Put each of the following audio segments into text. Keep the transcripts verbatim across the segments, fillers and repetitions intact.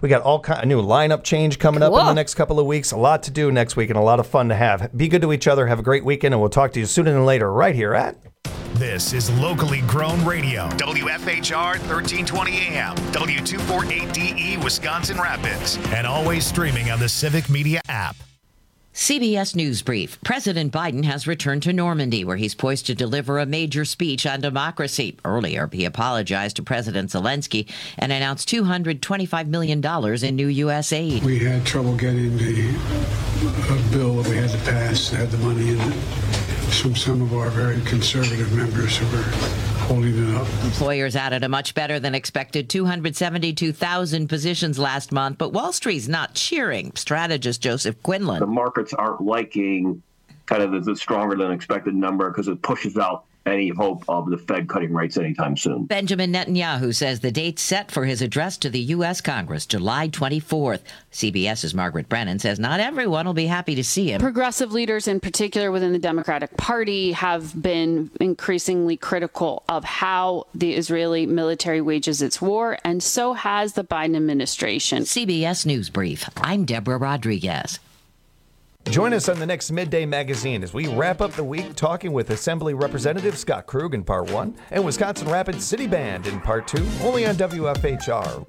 We got all kind of new lineup change coming Cool. up in the next couple of weeks. A lot to do next week and a lot of fun to have. Be good to each other. Have a great weekend, and we'll talk to you sooner than later right here at... This is locally grown radio. W F H R thirteen twenty A M, W two forty-eight D E, Wisconsin Rapids, and always streaming on the Civic Media app. C B S News Brief. President Biden has returned to Normandy, where he's poised to deliver a major speech on democracy. Earlier, he apologized to President Zelensky and announced two hundred twenty-five million dollars in new U S aid. We had trouble getting the uh, bill that we had to pass that had the money in it from some of our very conservative members who were holding it up. Employers added a much better than expected two hundred seventy-two thousand positions last month, but Wall Street's not cheering. Strategist Joseph Quinlan. The markets aren't liking kind of the, the stronger than expected number because it pushes out any hope of the Fed cutting rates anytime soon. Benjamin Netanyahu says the date's set for his address to the U S. Congress, July twenty-fourth. CBS's Margaret Brennan says not everyone will be happy to see him. Progressive leaders, in particular within the Democratic Party, have been increasingly critical of how the Israeli military wages its war, and so has the Biden administration. C B S News Brief. I'm Deborah Rodriguez. Join us on the next Midday Magazine as we wrap up the week talking with Assembly Representative Scott Krug in Part one and Wisconsin Rapids City Band in Part two, only on W F H R.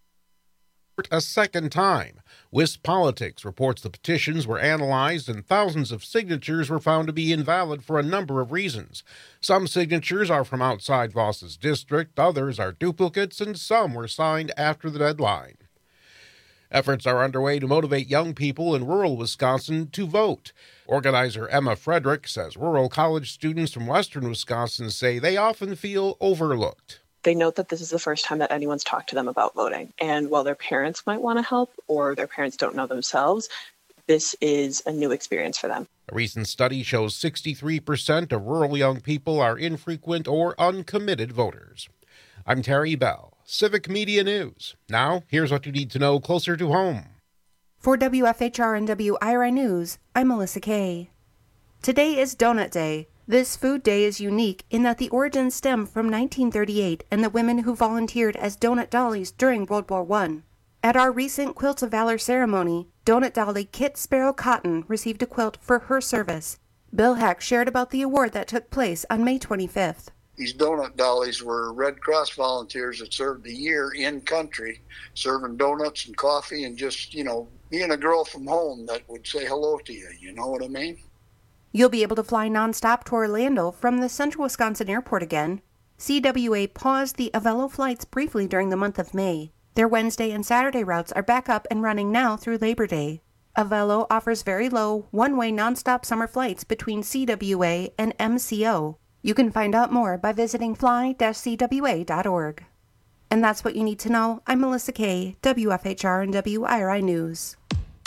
A second time. WisPolitics reports the petitions were analyzed and thousands of signatures were found to be invalid for a number of reasons. Some signatures are from outside Voss's district, others are duplicates, and some were signed after the deadline. Efforts are underway to motivate young people in rural Wisconsin to vote. Organizer Emma Frederick says rural college students from western Wisconsin say they often feel overlooked. They note that this is the first time that anyone's talked to them about voting. And while their parents might want to help or their parents don't know themselves, this is a new experience for them. A recent study shows sixty-three percent of rural young people are infrequent or uncommitted voters. I'm Terry Bell, Civic Media News. Now, here's what you need to know closer to home. For W F H R and W I R I News, I'm Melissa Kay. Today is Donut Day. This food day is unique in that the origins stem from nineteen thirty-eight and the women who volunteered as donut dollies during World War One. At our recent Quilts of Valor ceremony, donut dolly Kit Sparrow Cotton received a quilt for her service. Bill Heck shared about the award that took place on May twenty-fifth. These donut dollies were Red Cross volunteers that served a year in country, serving donuts and coffee and just, you know, being a girl from home that would say hello to you. You know what I mean? You'll be able to fly nonstop to Orlando from the Central Wisconsin Airport again. C W A paused the Avelo flights briefly during the month of May. Their Wednesday and Saturday routes are back up and running now through Labor Day. Avelo offers very low, one-way nonstop summer flights between C W A and M C O. You can find out more by visiting fly dash c w a dot org. And that's what you need to know. I'm Melissa Kay, W F H R and W I R I News.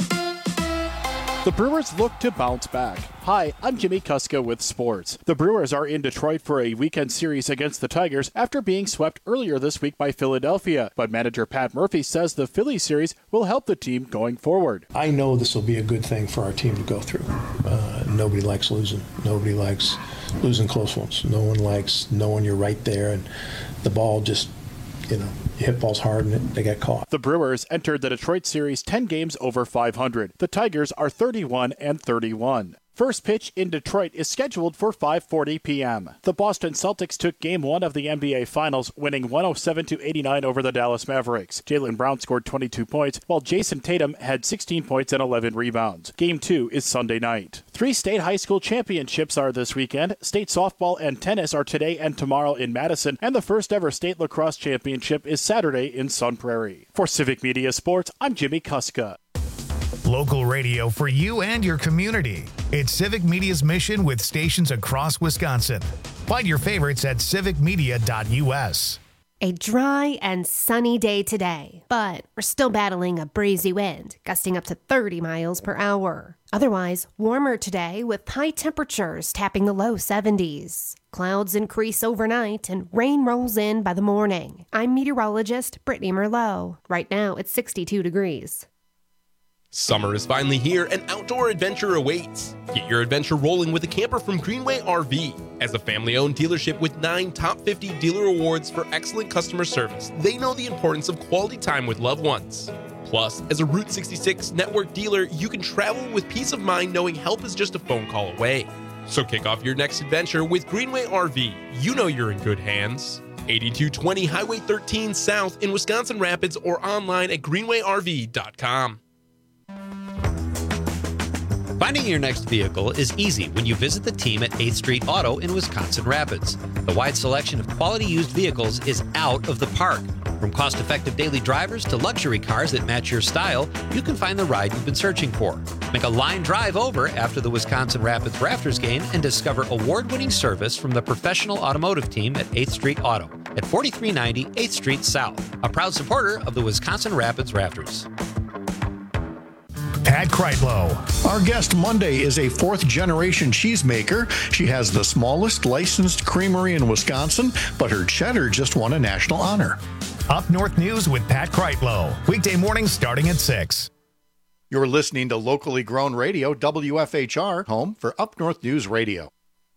The Brewers look to bounce back. Hi, I'm Jimmy Kuska with sports. The Brewers are in Detroit for a weekend series against the Tigers after being swept earlier this week by Philadelphia. But manager Pat Murphy says the Phillies series will help the team going forward. I know this will be a good thing for our team to go through. Uh, nobody likes losing. Nobody likes losing close ones. No one likes knowing you're right there and the ball just, you know, you hit balls hard and it, they get caught. The Brewers entered the Detroit series ten games over five hundred. The Tigers are thirty-one and thirty-one. First pitch in Detroit is scheduled for five forty p.m. The Boston Celtics took Game one of the N B A Finals, winning one oh seven to eighty-nine over the Dallas Mavericks. Jaylen Brown scored twenty-two points, while Jason Tatum had sixteen points and eleven rebounds. Game two is Sunday night. Three state high school championships are this weekend. State softball and tennis are today and tomorrow in Madison, and the first ever state lacrosse championship is Saturday in Sun Prairie. For Civic Media Sports, I'm Jimmy Kuska. Local radio for you and your community. It's Civic Media's mission with stations across Wisconsin. Find your favorites at civic media dot u s. A dry and sunny day today, but we're still battling a breezy wind, gusting up to thirty miles per hour. Otherwise, warmer today with high temperatures tapping the low seventies. Clouds increase overnight and rain rolls in by the morning. I'm meteorologist Brittany Merlot. Right now, it's sixty-two degrees. Summer is finally here and outdoor adventure awaits. Get your adventure rolling with a camper from Greenway R V. As a family-owned dealership with nine top fifty dealer awards for excellent customer service, they know the importance of quality time with loved ones. Plus, as a Route sixty-six network dealer, you can travel with peace of mind knowing help is just a phone call away. So kick off your next adventure with Greenway R V. You know you're in good hands. eighty-two twenty Highway thirteen South in Wisconsin Rapids or online at greenway r v dot com. Finding your next vehicle is easy when you visit the team at eighth Street Auto in Wisconsin Rapids. The wide selection of quality used vehicles is out of the park. From cost-effective daily drivers to luxury cars that match your style, you can find the ride you've been searching for. Make a line drive over after the Wisconsin Rapids Rafters game and discover award-winning service from the professional automotive team at eighth Street Auto at forty-three ninety eighth Street South, a proud supporter of the Wisconsin Rapids Rafters. Pat Kreitlow. Our guest Monday is a fourth-generation cheesemaker. She has the smallest licensed creamery in Wisconsin, but her cheddar just won a national honor. Up North News with Pat Kreitlow. Weekday mornings starting at six. You're listening to locally grown radio, W F H R, home for Up North News Radio.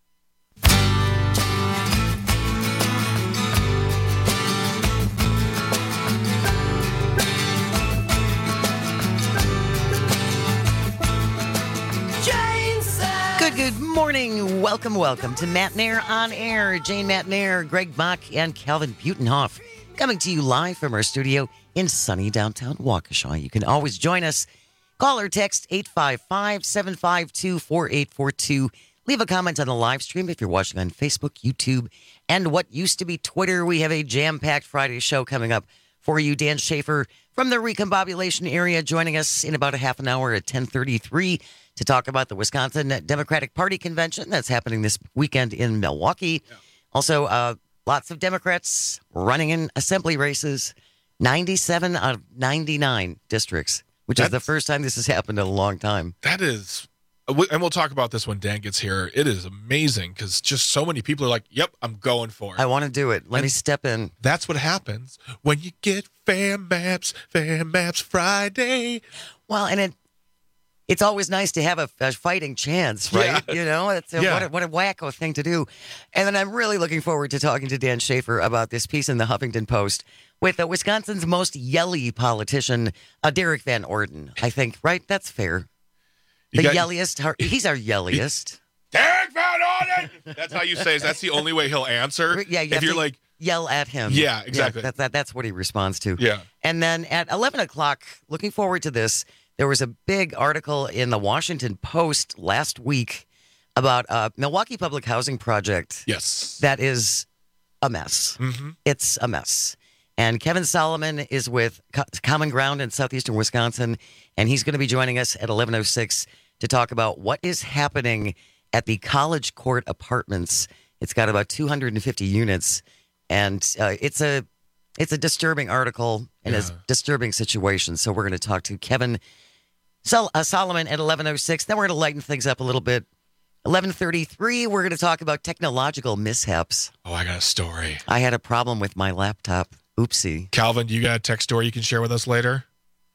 Good, good morning. Welcome, welcome to Matt Nair on Air. Jane Matt Nair, Greg Bach, and Calvin Butenhoff coming to you live from our studio in sunny downtown Waukesha. You can always join us. Call or text eight five five, seven five two, four eight four two. Leave a comment on the live stream if you're watching on Facebook, YouTube, and what used to be Twitter. We have a jam-packed Friday show coming up for you. Dan Schaefer from the Recombobulation area joining us in about a half an hour at ten thirty-three to talk about the Wisconsin Democratic Party convention that's happening this weekend in Milwaukee. Yeah. Also, uh, lots of Democrats running in assembly races, ninety-seven out of ninety-nine districts, which that's, is the first time this has happened in a long time. That is, and we'll talk about this when Dan gets here. It is amazing because just so many people are like, yep, I'm going for it. I want to do it. Let and me step in. That's what happens when you get Fan Maps, Fan Maps Friday. Well, and it, it's always nice to have a, a fighting chance, right? Yeah. You know, it's a, yeah. what, a, what a wacko thing to do. And then I'm really looking forward to talking to Dan Schaefer about this piece in the Huffington Post with uh, Wisconsin's most yelly politician, uh, Derek Van Orden, I think, right? That's fair. The got, yelliest. He's our yelliest. Derek Van Orden! That's how you say it. That's the only way he'll answer. Yeah, you if you're like... Yell at him. Yeah, exactly. Yeah, that, that, that's what he responds to. Yeah. And then at eleven o'clock, looking forward to this, there was a big article in the Washington Post last week about a Milwaukee Public Housing Project. Yes. That is a mess. Mm-hmm. It's a mess. And Kevin Solomon is with Co- Common Ground in southeastern Wisconsin, and he's going to be joining us at eleven oh six to talk about what is happening at the College Court Apartments. It's got about two hundred fifty units, and uh, it's a it's a disturbing article and yeah. a disturbing situation. So we're going to talk to Kevin Sol- uh, Solomon at eleven oh six. Then we're going to lighten things up a little bit. eleven thirty-three, we're going to talk about technological mishaps. Oh, I got a story. I had a problem with my laptop. Oopsie. Calvin, you got a tech story you can share with us later?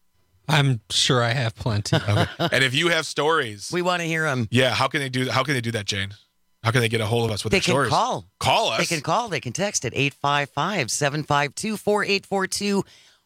I'm sure I have plenty. Okay. And if you have stories, we want to hear them. Yeah, how can they do? How can they do that, Jane? How can they get a hold of us with they their stories? They can call. Call us. They can call. They can text at eight five five, seven five two, four eight four two,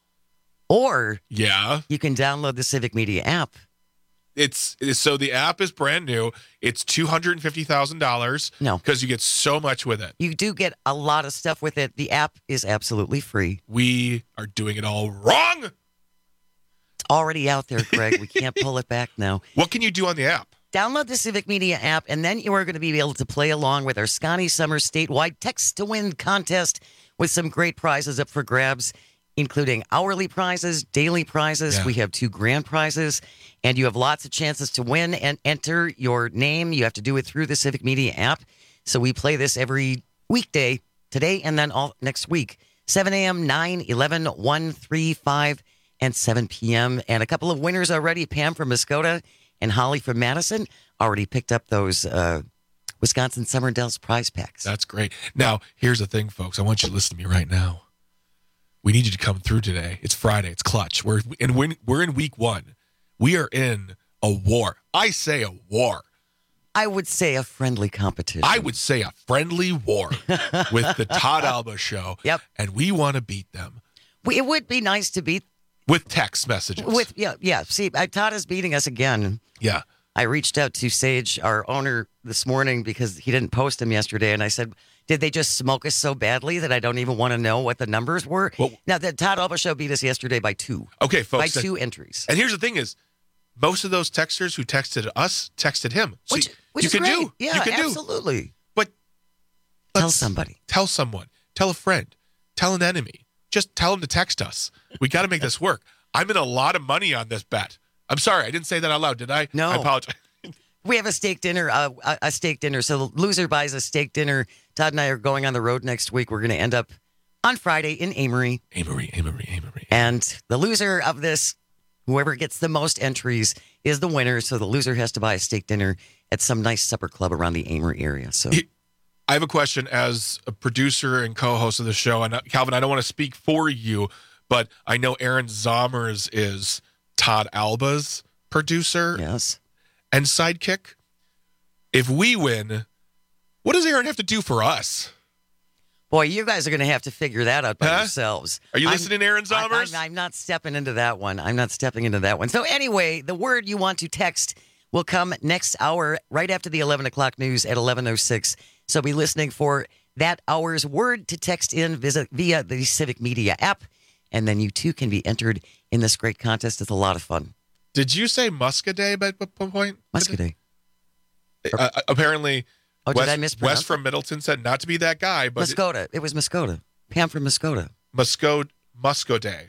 or yeah, you can download the Civic Media app. It's, it's so the app is brand new. It's two hundred and fifty thousand dollars. No, because you get so much with it. You do get a lot of stuff with it. The app is absolutely free. We are doing it all wrong. It's already out there, Greg. We can't pull it back now. What can you do on the app? Download the Civic Media app, and then you are going to be able to play along with our Scotty Summer statewide text to win contest with some great prizes up for grabs, including hourly prizes, daily prizes. Yeah. We have two grand prizes, and you have lots of chances to win and enter your name. You have to do it through the Civic Media app. So we play this every weekday, today and then all next week, seven a.m., nine, eleven, one, three, five, and seven p.m. And a couple of winners already, Pam from Muskota and Holly from Madison, already picked up those uh, Wisconsin Summer Dells prize packs. That's great. Now, here's the thing, folks. I want you to listen to me right now. We need you to come through today. It's Friday. It's clutch. We're and we're, we're in week one. We are in a war. I say a war. I would say a friendly competition. I would say a friendly war with the Todd Alba Show. Yep. And we want to beat them. We, it would be nice to beat With text messages. With yeah, yeah. See, I, Todd is beating us again. Yeah. I reached out to Sage, our owner, this morning because he didn't post them yesterday, and I said, did they just smoke us so badly that I don't even want to know what the numbers were? Well, now, the Todd Alba Show beat us yesterday by two. Okay, folks. By two entries. And here's the thing is, most of those texters who texted us texted him. So which which you is can great. do. Yeah, you can absolutely. Do. But tell somebody. Tell someone. Tell a friend. Tell an enemy. Just tell them to text us. We got to make this work. I'm in a lot of money on this bet. I'm sorry, I didn't say that out loud, did I? No. I apologize. We have a steak dinner, uh, a, a steak dinner. So the loser buys a steak dinner. Todd and I are going on the road next week. We're going to end up on Friday in Amory. Amory, Amory, Amory. And the loser of this, whoever gets the most entries, is the winner. So the loser has to buy a steak dinner at some nice supper club around the Amory area. So I have a question as a producer and co-host of the show. And Calvin, I don't want to speak for you, but I know Aaron Zommers is Todd Alba's producer. Yes. And sidekick. If we win, what does Aaron have to do for us? Boy, you guys are going to have to figure that out by huh? yourselves. Are you I'm, listening, Aaron Zommers? I, I'm, I'm not stepping into that one. I'm not stepping into that one. So anyway, the word you want to text will come next hour, right after the eleven o'clock news at eleven oh six. So be listening for that hour's word to text in visit via the Civic Media app. And then you too can be entered in this great contest. It's a lot of fun. Did you say Muscadet by one point? Muscadet. Uh, apparently, oh, Wes, did I mispronounce Wes from Middleton said not to be that guy, but Muscota. It, it was Muscota. Pam from Muscota. Musco Muscodet.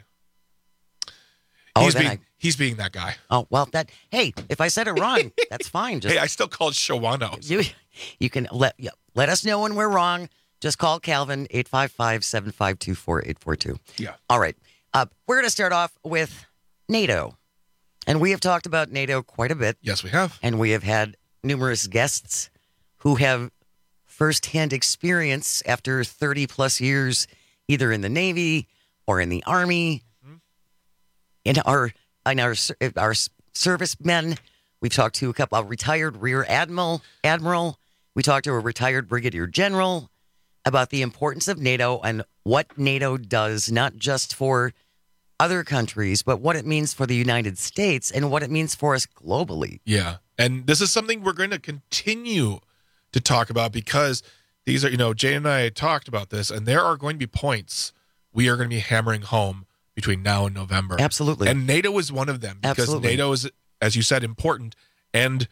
Oh, he's being I, he's being that guy. Oh well, that hey, if I said it wrong, that's fine. Just, hey, I still called Shawanos. You you can let yeah, let us know when we're wrong. Just call Calvin eight five five, seven five two, four eight four two. Yeah. All right. Uh, we're going to start off with NATO. And we have talked about NATO quite a bit. Yes, we have. And we have had numerous guests who have firsthand experience after thirty plus years, either in the Navy or in the Army. Mm-hmm. In our in our our servicemen, we've talked to a couple, a retired Rear Admiral. Admiral. We talked to a retired Brigadier General about the importance of NATO and what NATO does, not just for other countries, but what it means for the United States and what it means for us globally. Yeah. And this is something we're going to continue to talk about because these are, you know, Jay and I talked about this, and there are going to be points we are going to be hammering home between now and November. Absolutely. And NATO is one of them because Absolutely. NATO is, as you said, important. And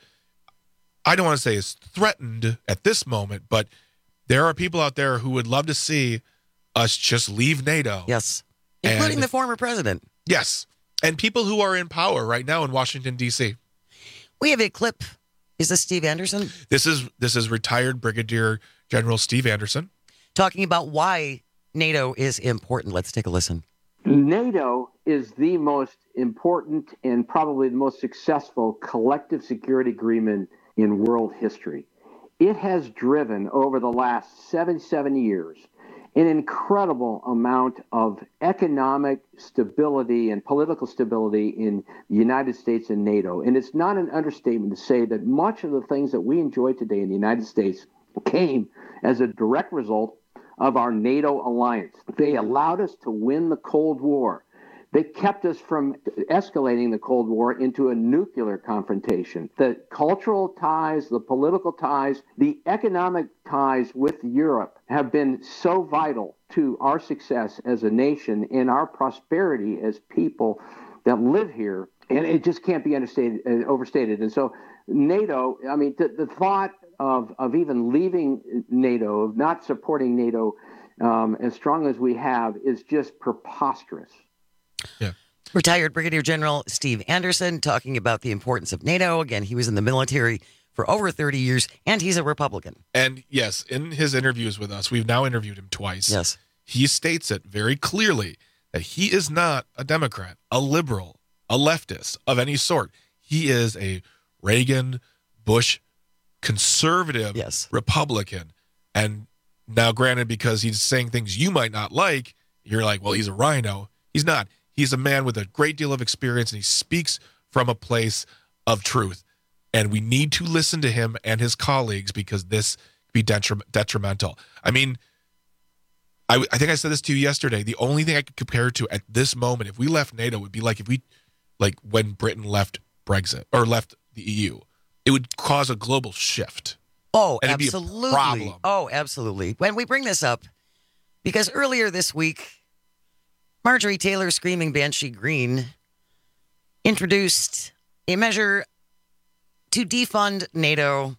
I don't want to say is threatened at this moment, but there are people out there who would love to see us just leave NATO. Yes. Including and, the former president. Yes. And people who are in power right now in Washington, D C. We have a clip. Is this Steve Anderson? This is this is retired Brigadier General Steve Anderson. Talking about why NATO is important. Let's take a listen. NATO is the most important and probably the most successful collective security agreement in world history. It has driven over the last seventy-seven years an incredible amount of economic stability and political stability in the United States and NATO. And it's not an understatement to say that much of the things that we enjoy today in the United States came as a direct result of our NATO alliance. They allowed us to win the Cold War. They kept us from escalating the Cold War into a nuclear confrontation. The cultural ties, the political ties, the economic ties with Europe have been so vital to our success as a nation and our prosperity as people that live here. And it just can't be understated, uh, overstated. And so NATO, I mean, the, the thought of, of even leaving NATO, of not supporting NATO um, as strong as we have is just preposterous. Yeah. Retired Brigadier General Steve Anderson talking about the importance of NATO. Again, he was in the military for over thirty years, and he's a Republican. And yes, in his interviews with us, we've now interviewed him twice. Yes. He states it very clearly that he is not a Democrat, a liberal, a leftist of any sort. He is a Reagan, Bush, conservative yes. Republican. And now, granted, because he's saying things you might not like, you're like, well, he's a rhino. He's not. He's a man with a great deal of experience, and he speaks from a place of truth. And we need to listen to him and his colleagues because this could be detri- detrimental. I mean, I, I think I said this to you yesterday. The only thing I could compare it to at this moment, if we left NATO, would be like if we, like when Britain left Brexit or left the E U. It would cause a global shift. Oh, and it'd be a absolutely. problem. Oh, absolutely. When we bring this up, because earlier this week, Marjorie Taylor Screaming Banshee Green introduced a measure to defund NATO.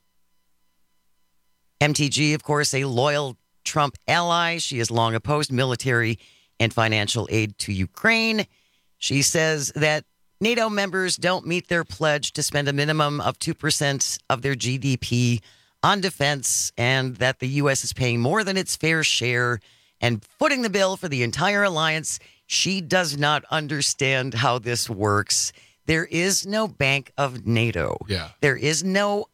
M T G, of course, a loyal Trump ally. She has long opposed military and financial aid to Ukraine. She says that NATO members don't meet their pledge to spend a minimum of two percent of their G D P on defense, and that the U S is paying more than its fair share and footing the bill for the entire alliance. She does not understand how this works. There is no Bank of NATO. Yeah. There is no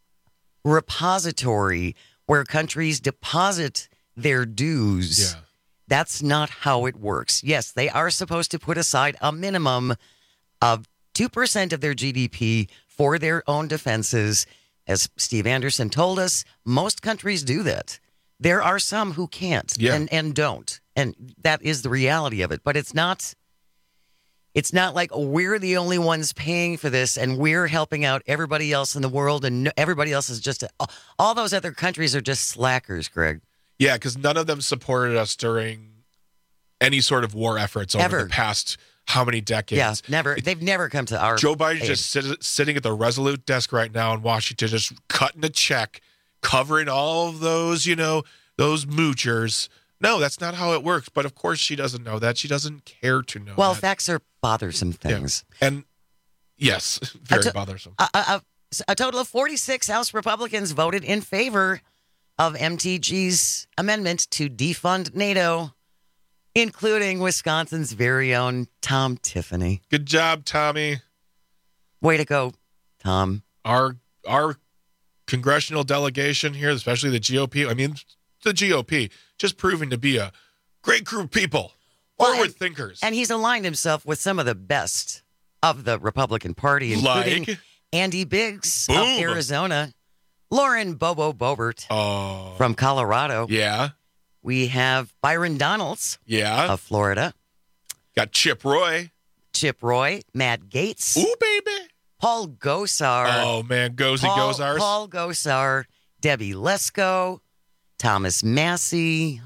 repository where countries deposit their dues. Yeah. That's not how it works. Yes, they are supposed to put aside a minimum of two percent of their G D P for their own defenses. As Steve Anderson told us, most countries do that. There are some who can't Yeah. and, and don't. And that is the reality of it. But it's not it's not like we're the only ones paying for this and we're helping out everybody else in the world and no- everybody else is just all those other countries are just slackers, Greg. Yeah, because none of them supported us during any sort of war efforts over Ever. the past how many decades. Yeah, never. They've never come to our Joe Biden's aid. just sit, sitting at the Resolute desk right now in Washington, just cutting a check, covering all of those, you know, those moochers. No, that's not how it works. But of course she doesn't know that. She doesn't care to know Well, that. facts are bothersome things. Yeah. And yes, very A to- bothersome. A, a, a total of forty-six House Republicans voted in favor of M T G's amendment to defund NATO, including Wisconsin's very own Tom Tiffany. Good job, Tommy. Way to go, Tom. Our our congressional delegation here, especially the G O P, I mean, the G O P, just proving to be a great group of people, forward Well, and- thinkers. And he's aligned himself with some of the best of the Republican Party, including Like? Andy Biggs Boom. of Arizona, Lauren Bobo Boebert Oh, from Colorado. yeah, We have Byron Donalds yeah. of Florida, Got Chip Roy. Chip Roy, Matt Gaetz, Ooh, baby. Paul Gosar. Oh, man, Gozy Paul, Gozars. Paul Gosar, Debbie Lesko, Thomas Massey.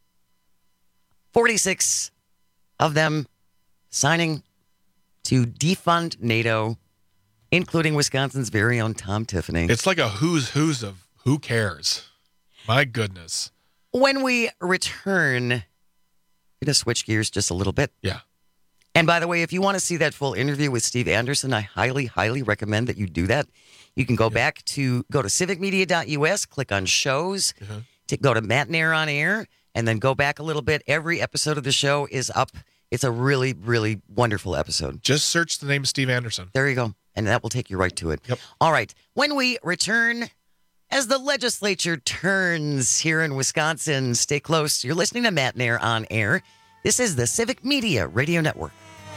forty-six of them signing to defund NATO, including Wisconsin's very own Tom Tiffany. It's like a who's who's of who cares. My goodness. When we return, we're going to switch gears just a little bit. Yeah. And by the way, if you want to see that full interview with Steve Anderson, I highly, highly recommend that you do that. You can go back to, go to civic media dot U S, click on shows, Uh-huh. to go to Matt and Air on Air, and then go back a little bit. Every episode of the show is up. It's a really, really wonderful episode. Just search the name Steve Anderson. There you go. And that will take you right to it. Yep. All right. When we return, as the legislature turns here in Wisconsin, stay close. You're listening to Matt and Air on Air. This is the Civic Media Radio Network.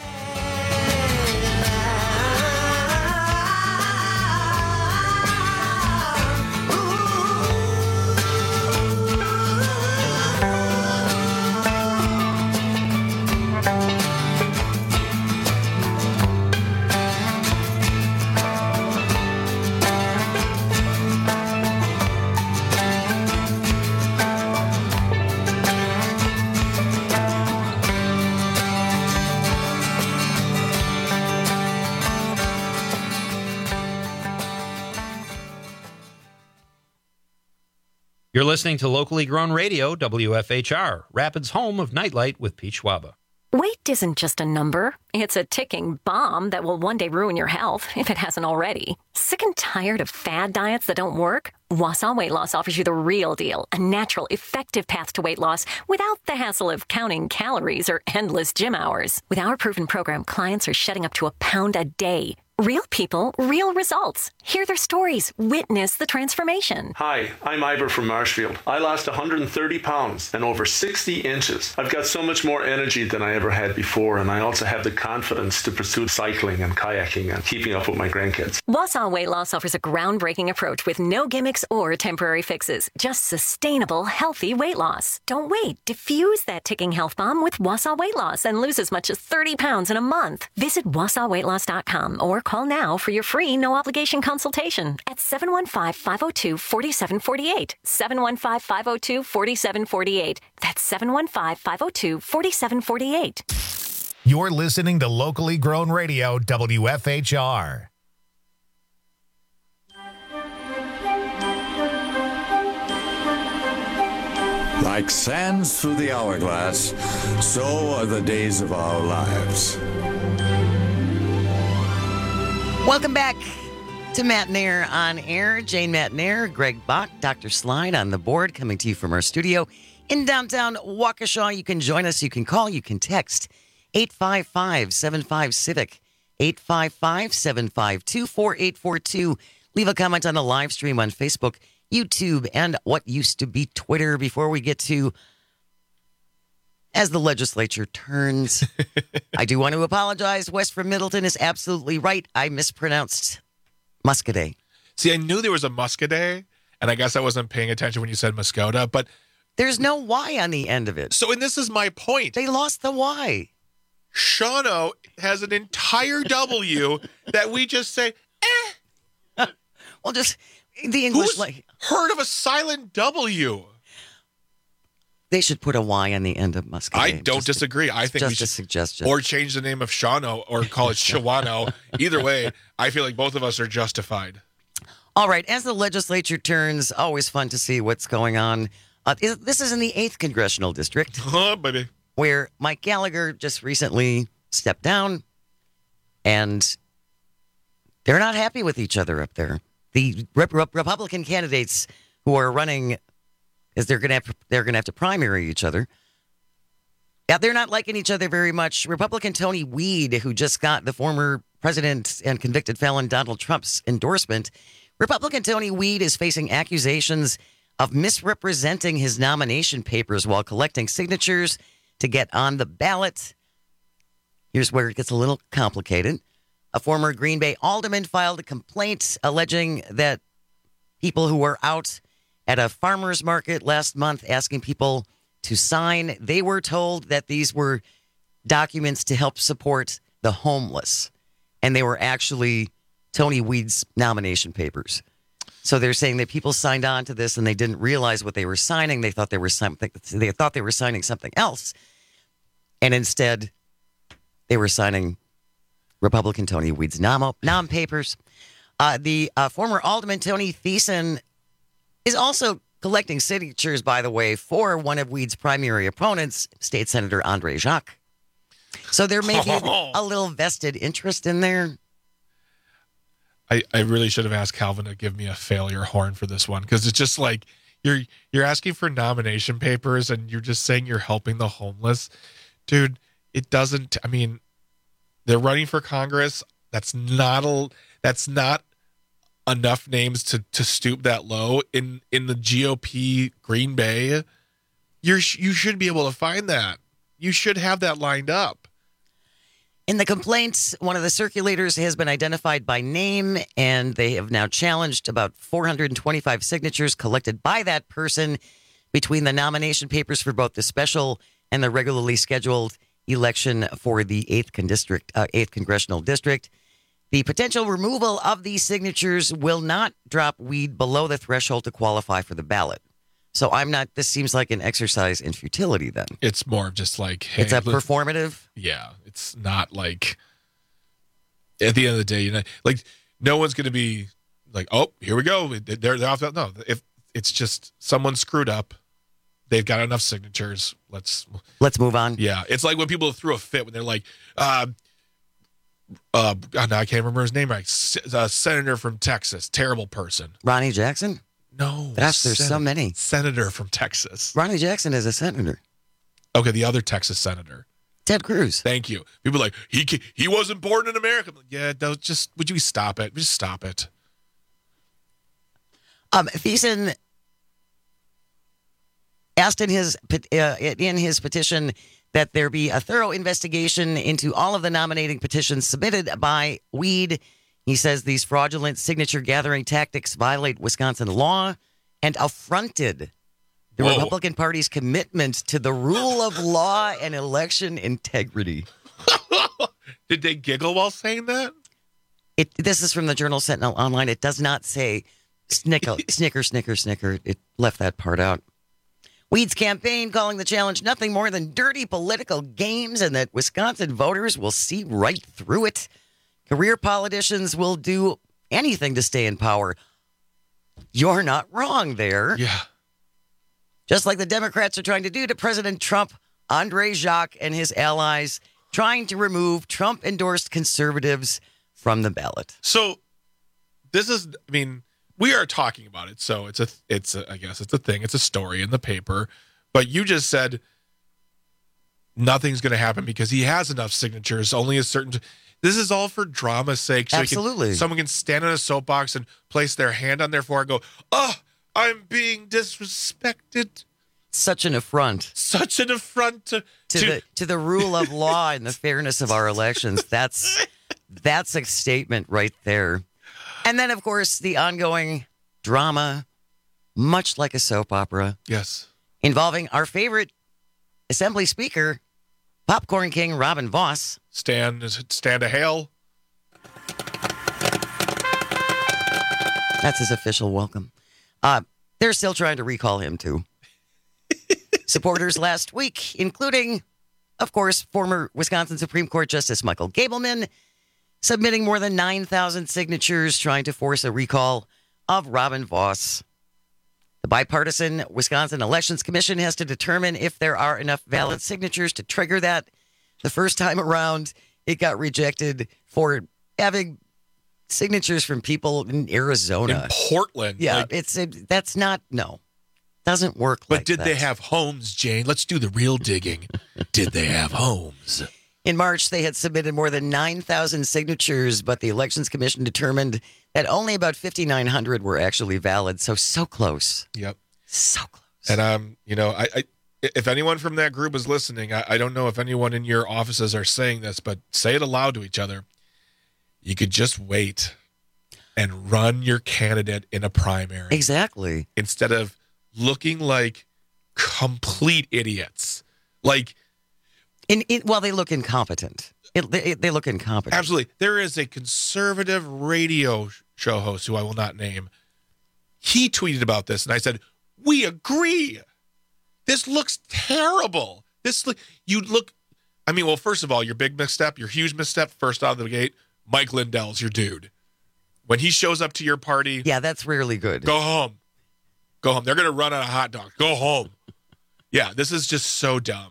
You're listening to locally grown radio, W F H R, Rapids' home of Nightlight with Pete Schwaba. Weight isn't just a number. It's a ticking bomb that will one day ruin your health, if it hasn't already. Sick and tired of fad diets that don't work? Wausau Weight Loss offers you the real deal, a natural, effective path to weight loss without the hassle of counting calories or endless gym hours. With our proven program, clients are shedding up to a pound a day. Real people, real results. Hear their stories. Witness the transformation. Hi, I'm Ivor from Marshfield. I lost one hundred thirty pounds and over sixty inches. I've got so much more energy than I ever had before, and I also have the confidence to pursue cycling and kayaking and keeping up with my grandkids. Wausau Weight Loss offers a groundbreaking approach with no gimmicks or temporary fixes. Just sustainable, healthy weight loss. Don't wait. Diffuse that ticking health bomb with Wausau Weight Loss and lose as much as thirty pounds in a month. Visit wausau weight loss dot com or call now for your free no-obligation consultation at seven one five, five oh two, four seven four eight. seven one five, five oh two, four seven four eight. That's seven one five, five oh two, four seven four eight. You're listening to Locally Grown Radio, W F H R. Like sands through the hourglass, so are the days of our lives. Welcome back to Matt Nair on Air. Jane Matt Nair, Greg Bach, Doctor Slide on the board, coming to you from our studio in downtown Waukesha. You can join us. You can call. You can text eight five five, seven five, CIVIC, eight five five, seven five two, four eight four two. Leave a comment on the live stream on Facebook, YouTube, and what used to be Twitter before we get to as the legislature turns. I do want to apologize. Wes from Middleton is absolutely right. I mispronounced Muscadet. See, I knew there was a Muscadet, and I guess I wasn't paying attention when you said Muscota, but there's no Y on the end of it. So, and this is my point. They lost the Y. Shawano has an entire W that we just say, eh. Well, just the English. Who's like heard of a silent W? They should put a Y on the end of Muscadet. I don't just disagree. A, I think just we should, a suggestion. Or change the name of Shawano or call it Shawano. Either way, I feel like both of us are justified. All right. As the legislature turns, always fun to see what's going on. Uh, this is in the eighth Congressional District. Oh, baby. Where Mike Gallagher just recently stepped down, and they're not happy with each other up there. The rep- rep- Republican candidates who are running, is they're going to have they're going to have to primary each other. Yeah, they're not liking each other very much. Republican Tony Weed, who just got the former president and convicted felon Donald Trump's endorsement, Republican Tony Weed is facing accusations of misrepresenting his nomination papers while collecting signatures to get on the ballot. Here's where it gets a little complicated. A former Green Bay alderman filed a complaint alleging that people who were out at a farmer's market last month asking people to sign, they were told that these were documents to help support the homeless. And they were actually Tony Weed's nomination papers. So they're saying that people signed on to this and they didn't realize what they were signing. They thought they were something. They thought they were signing something else, and instead, they were signing Republican Tony Weed's nom, nom papers. Uh, the uh, former alderman Tony Thiessen is also collecting signatures, by the way, for one of Weed's primary opponents, State Senator Andre Jacques. So there may be a little vested interest in there. I, I really should have asked Calvin to give me a failure horn for this one, because it's just like you're you're asking for nomination papers and you're just saying you're helping the homeless. Dude, it doesn't, I mean, they're running for Congress. That's not a, that's not enough names to, to stoop that low in, in the G O P Green Bay. You're you should be able to find that. You should have that lined up. In the complaints, one of the circulators has been identified by name, and they have now challenged about four hundred twenty-five signatures collected by that person between the nomination papers for both the special and the regularly scheduled election for the eighth, con- district, uh, eighth Congressional District. The potential removal of these signatures will not drop Weed below the threshold to qualify for the ballot. So I'm not, this seems like an exercise in futility then. It's more of just like, hey, it's a performative. Yeah. It's not like, at the end of the day, you know, like no one's going to be like, oh, here we go. They're, they're off. No, if it's just someone screwed up, they've got enough signatures. Let's, let's move on. Yeah. It's like when people threw a fit when they're like, uh, uh, God, I can't remember his name right. S- uh, senator from Texas, terrible person. Ronnie Jackson? No. Gosh, there's sen- so many. Senator from Texas. Ronnie Jackson is a senator. Okay, the other Texas senator. Ted Cruz. Thank you. People are like, he he wasn't born in America. I'm like, yeah, don't, just, would you stop it? Just stop it. Um, Thiessen asked in his, uh, in his petition that there be a thorough investigation into all of the nominating petitions submitted by Weed. He says these fraudulent signature gathering tactics violate Wisconsin law and affronted the Whoa. Republican Party's commitment to the rule of law and election integrity. Did they giggle while saying that? It, this is from the Journal Sentinel Online. It does not say snicker, snicker, snicker, snicker. It left that part out. Weed's campaign calling the challenge nothing more than dirty political games and that Wisconsin voters will see right through it. Career politicians will do anything to stay in power. You're not wrong there. Yeah. Just like the Democrats are trying to do to President Trump, Andre Jacques and his allies trying to remove Trump-endorsed conservatives from the ballot. So this is, I mean, we are talking about it, so it's a, it's a, I guess it's a thing. It's a story in the paper. But you just said nothing's going to happen because he has enough signatures. Only a certain. This is all for drama's sake. So Absolutely. Can, someone can stand on a soapbox and place their hand on their forehead and go, "Oh, I'm being disrespected." Such an affront. Such an affront to to, to the to the rule of law and the fairness of our elections. That's that's a statement right there. And then, of course, the ongoing drama, much like a soap opera. Yes. Involving our favorite Assembly Speaker, Popcorn King Robin Vos. Stand, stand a hail. That's his official welcome. Uh, they're still trying to recall him, too. Supporters last week, including, of course, former Wisconsin Supreme Court Justice Michael Gableman, submitting more than nine thousand signatures trying to force a recall of Robin Vos. The bipartisan Wisconsin Elections Commission has to determine if there are enough valid signatures to trigger that. The first time around, it got rejected for having signatures from people in Arizona. In Portland. Yeah, like, it's it, that's not, no. Doesn't work but like did that. they have homes, Jane? Let's do the real digging. Did they have homes? In March, they had submitted more than nine thousand signatures, but the Elections Commission determined that only about fifty-nine hundred were actually valid. So, so close. Yep. So close. And, um, you know, I, I if anyone from that group is listening, I, I don't know if anyone in your offices are saying this, but say it aloud to each other. You could just wait and run your candidate in a primary. Exactly. Instead of looking like complete idiots. Like, In, in, well, they look incompetent. It, they, they look incompetent. Absolutely. There is a conservative radio show host who I will not name. He tweeted about this, and I said, we agree. This looks terrible. This you look, I mean, well, first of all, your big misstep, your huge misstep, first out of the gate, Mike Lindell's your dude. When he shows up to your party. Yeah, that's really good. Go home. Go home. They're going to run out of hot dogs. Go home. Yeah, this is just so dumb.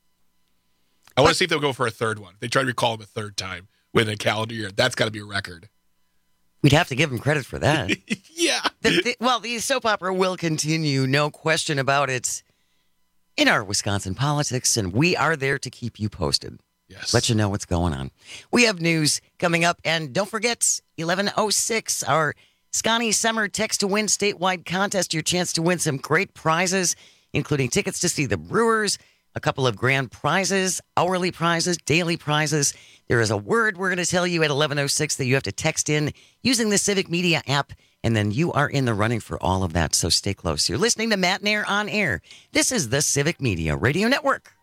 I want to see if they'll go for a third one. If they try to recall him a third time within a calendar year. That's got to be a record. We'd have to give him credit for that. Yeah. The, the, well, the soap opera will continue, no question about it, in our Wisconsin politics, and we are there to keep you posted. Yes. Let you know what's going on. We have news coming up, and don't forget, eleven oh six, our Scotty Summer Text to Win statewide contest, your chance to win some great prizes, including tickets to see the Brewers, a couple of grand prizes, hourly prizes, daily prizes. There is a word we're going to tell you at eleven oh six that you have to text in using the Civic Media app, and then you are in the running for all of that, so stay close. You're listening to Matt Nair on Air. This is the Civic Media Radio Network.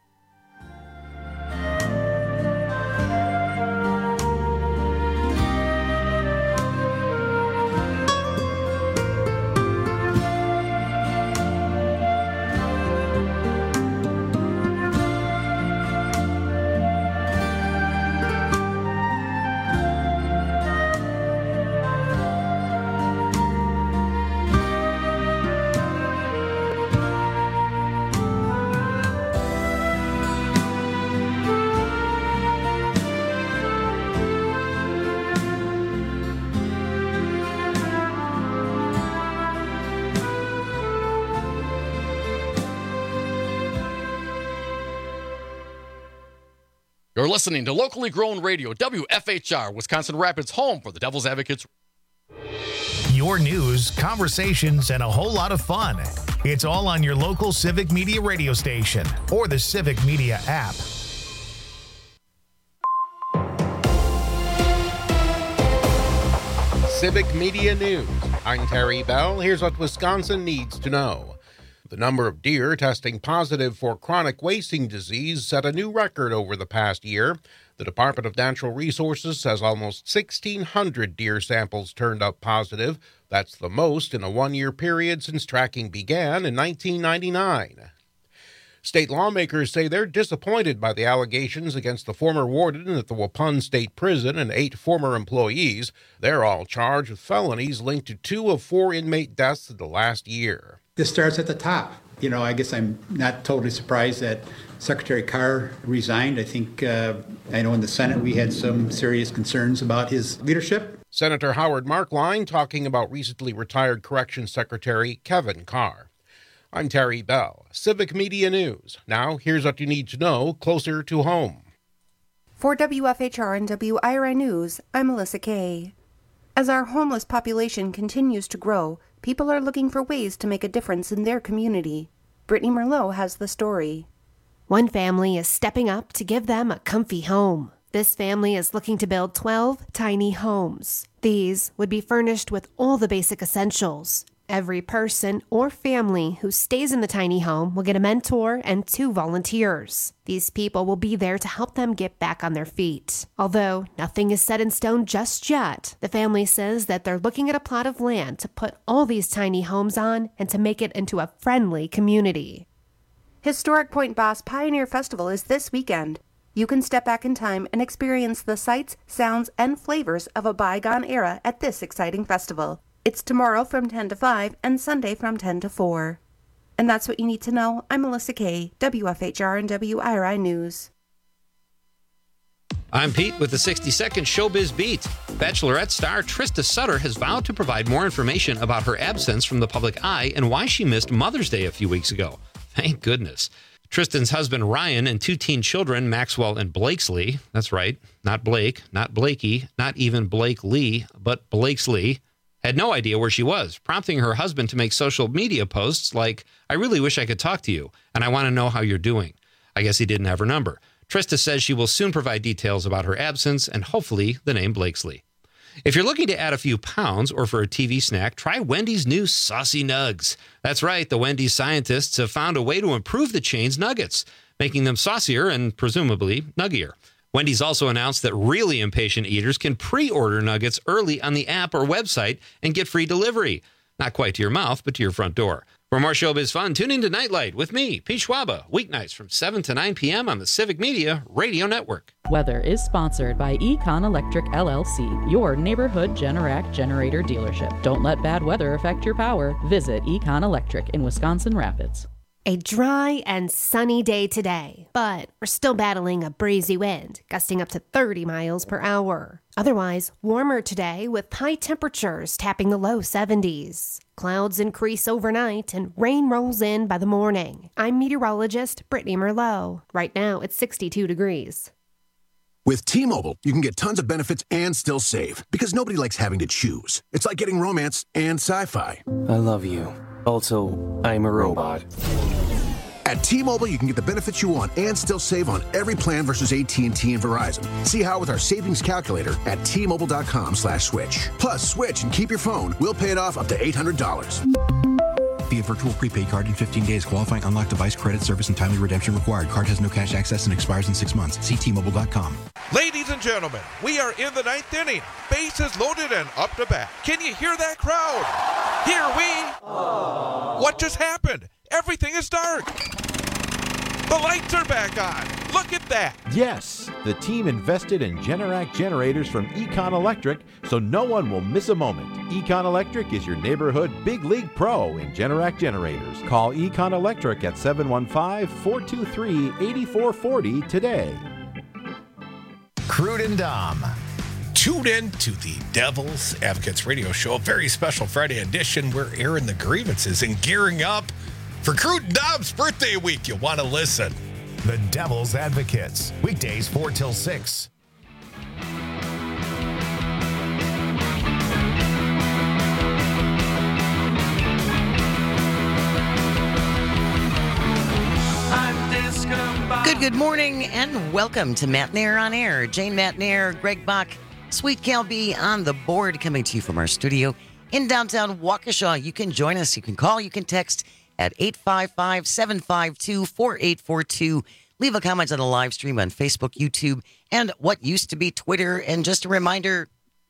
You're listening to locally grown radio, W F H R, Wisconsin Rapids, home for the Devil's Advocates. Your news, conversations, and a whole lot of fun. It's all on your local Civic Media radio station or the Civic Media app. Civic Media News. I'm Terry Bell. Here's what Wisconsin needs to know. The number of deer testing positive for chronic wasting disease set a new record over the past year. The Department of Natural Resources says almost sixteen hundred deer samples turned up positive. That's the most in a one-year period since tracking began in nineteen ninety-nine. State lawmakers say they're disappointed by the allegations against the former warden at the Waupun State Prison and eight former employees. They're all charged with felonies linked to two of four inmate deaths in the last year. This starts at the top. You know, I guess I'm not totally surprised that Secretary Carr resigned. I think, uh, I know in the Senate we had some serious concerns about his leadership. Senator Howard Markline talking about recently retired Corrections Secretary Kevin Carr. I'm Terry Bell, Civic Media News. Now, here's what you need to know closer to home. For W F H R and W I R I News, I'm Melissa Kay. As our homeless population continues to grow, people are looking for ways to make a difference in their community. Brittany Merlot has the story. One family is stepping up to give them a comfy home. This family is looking to build twelve tiny homes. These would be furnished with all the basic essentials. Every person or family who stays in the tiny home will get a mentor and two volunteers. These people will be there to help them get back on their feet. Although nothing is set in stone just yet, the family says that they're looking at a plot of land to put all these tiny homes on and to make it into a friendly community. Historic Point Boss Pioneer Festival is this weekend. You can step back in time and experience the sights, sounds, and flavors of a bygone era at this exciting festival. It's tomorrow from ten to five and Sunday from ten to four. And that's what you need to know. I'm Melissa Kay, W F H R and W I R I News. I'm Pete with the sixty second Showbiz Beat. Bachelorette star Trista Sutter has vowed to provide more information about her absence from the public eye and why she missed Mother's Day a few weeks ago. Thank goodness. Tristan's husband Ryan and two teen children, Maxwell and Blakesley, that's right, not Blake, not Blakey, not even Blake Lee, but Blakesley, had no idea where she was, prompting her husband to make social media posts like, I really wish I could talk to you, and I want to know how you're doing. I guess he didn't have her number. Trista says she will soon provide details about her absence and hopefully the name Blakesley. If you're looking to add a few pounds or for a T V snack, try Wendy's new Saucy Nugs. That's right, the Wendy's scientists have found a way to improve the chain's nuggets, making them saucier and presumably nuggier. Wendy's also announced that really impatient eaters can pre-order nuggets early on the app or website and get free delivery. Not quite to your mouth, but to your front door. For more showbiz fun, tune into Nightlight with me, Pete Schwaba, weeknights from seven to nine p.m. on the Civic Media Radio Network. Weather is sponsored by Econ Electric L L C, your neighborhood Generac generator dealership. Don't let bad weather affect your power. Visit Econ Electric in Wisconsin Rapids. A dry and sunny day today, but we're still battling a breezy wind, gusting up to thirty miles per hour. Otherwise, warmer today with high temperatures tapping the low seventies. Clouds increase overnight and rain rolls in by the morning. I'm meteorologist Brittany Merlot. Right now, it's sixty-two degrees. With T-Mobile, you can get tons of benefits and still save, because nobody likes having to choose. It's like getting romance and sci-fi. I love you. Also, I'm a robot. At T-Mobile, you can get the benefits you want and still save on every plan versus A T and T and Verizon. See how with our savings calculator at T-Mobile.com slash switch. Plus, switch and keep your phone. We'll pay it off up to eight hundred dollars. Via virtual prepaid card in fifteen days. Qualifying unlocked device credit service and timely redemption required. Card has no cash access and expires in six months. See T Mobile dot com. Ladies and gentlemen, we are in the ninth inning. Bases loaded and up to bat. Can you hear that crowd? Here we... Aww. What just happened? Everything is dark. The lights are back on. Look at that. Yes, the team invested in Generac generators from Econ Electric, so no one will miss a moment. Econ Electric is your neighborhood big league pro in Generac generators. Call Econ Electric at seven one five, four two three, eight four four zero today. Crude and Dom. Tune in to the Devil's Advocates Radio Show, a very special Friday edition. We're airing the grievances and gearing up for Crude and Dom's birthday week. You'll want to listen. The Devil's Advocates, weekdays four till six. Good, good morning, and welcome to Matt Nair on Air. Jane Matt Nair, Greg Bach, Sweet Cal B on the board, coming to you from our studio in downtown Waukesha. You can join us. You can call. You can text at eight five five, seven five two, four eight four two. Leave a comment on the live stream on Facebook, YouTube, and what used to be Twitter. And just a reminder,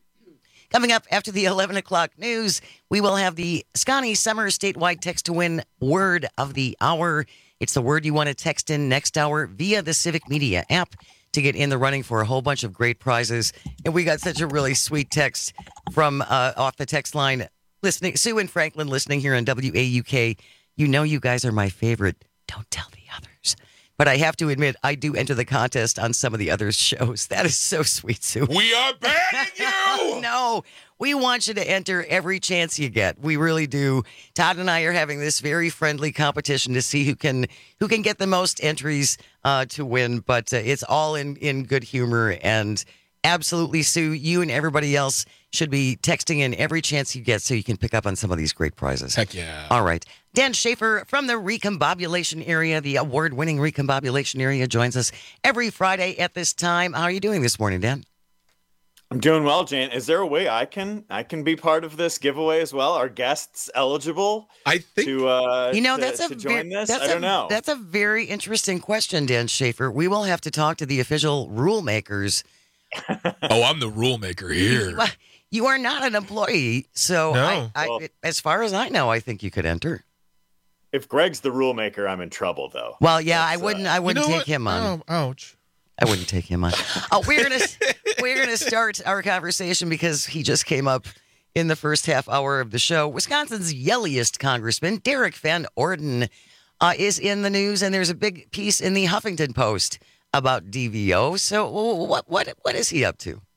coming up after the eleven o'clock news, we will have the Scotty Summer statewide text to win word of the hour. It's the word you want to text in next hour via the Civic Media app to get in the running for a whole bunch of great prizes. And we got such a really sweet text from uh, off the text line. Listening, Sue and Franklin listening here on W A U K. You know you guys are my favorite. Don't tell the others. But I have to admit, I do enter the contest on some of the other shows. That is so sweet, Sue. We are banning you! No, we want you to enter every chance you get. We really do. Todd and I are having this very friendly competition to see who can who can get the most entries uh, to win. But uh, it's all in, in good humor. And absolutely, Sue, you and everybody else should be texting in every chance you get so you can pick up on some of these great prizes. Heck yeah. All right. Dan Schaefer from the Recombobulation Area, the award-winning Recombobulation Area, joins us every Friday at this time. How are you doing this morning, Dan? I'm doing well, Jane. Is there a way I can I can be part of this giveaway as well? Are guests eligible I think, to uh, you know to, that's a to join ve- this? That's I don't a, know. That's a very interesting question, Dan Schaefer. We will have to talk to the official rule makers. Oh, I'm the rule maker here. You are not an employee, so No. I, I, Well- as far as I know, I think you could enter. If Greg's the rule maker, I'm in trouble, though. Well, yeah, I That's, uh, wouldn't. I wouldn't You know take what? him on. Oh, ouch. I wouldn't take him on. Oh, we're gonna we're gonna start our conversation because he just came up in the first half hour of the show. Wisconsin's yelliest congressman, Derek Van Orden, uh, is in the news, and there's a big piece in the Huffington Post about D V O. So, what what what is he up to?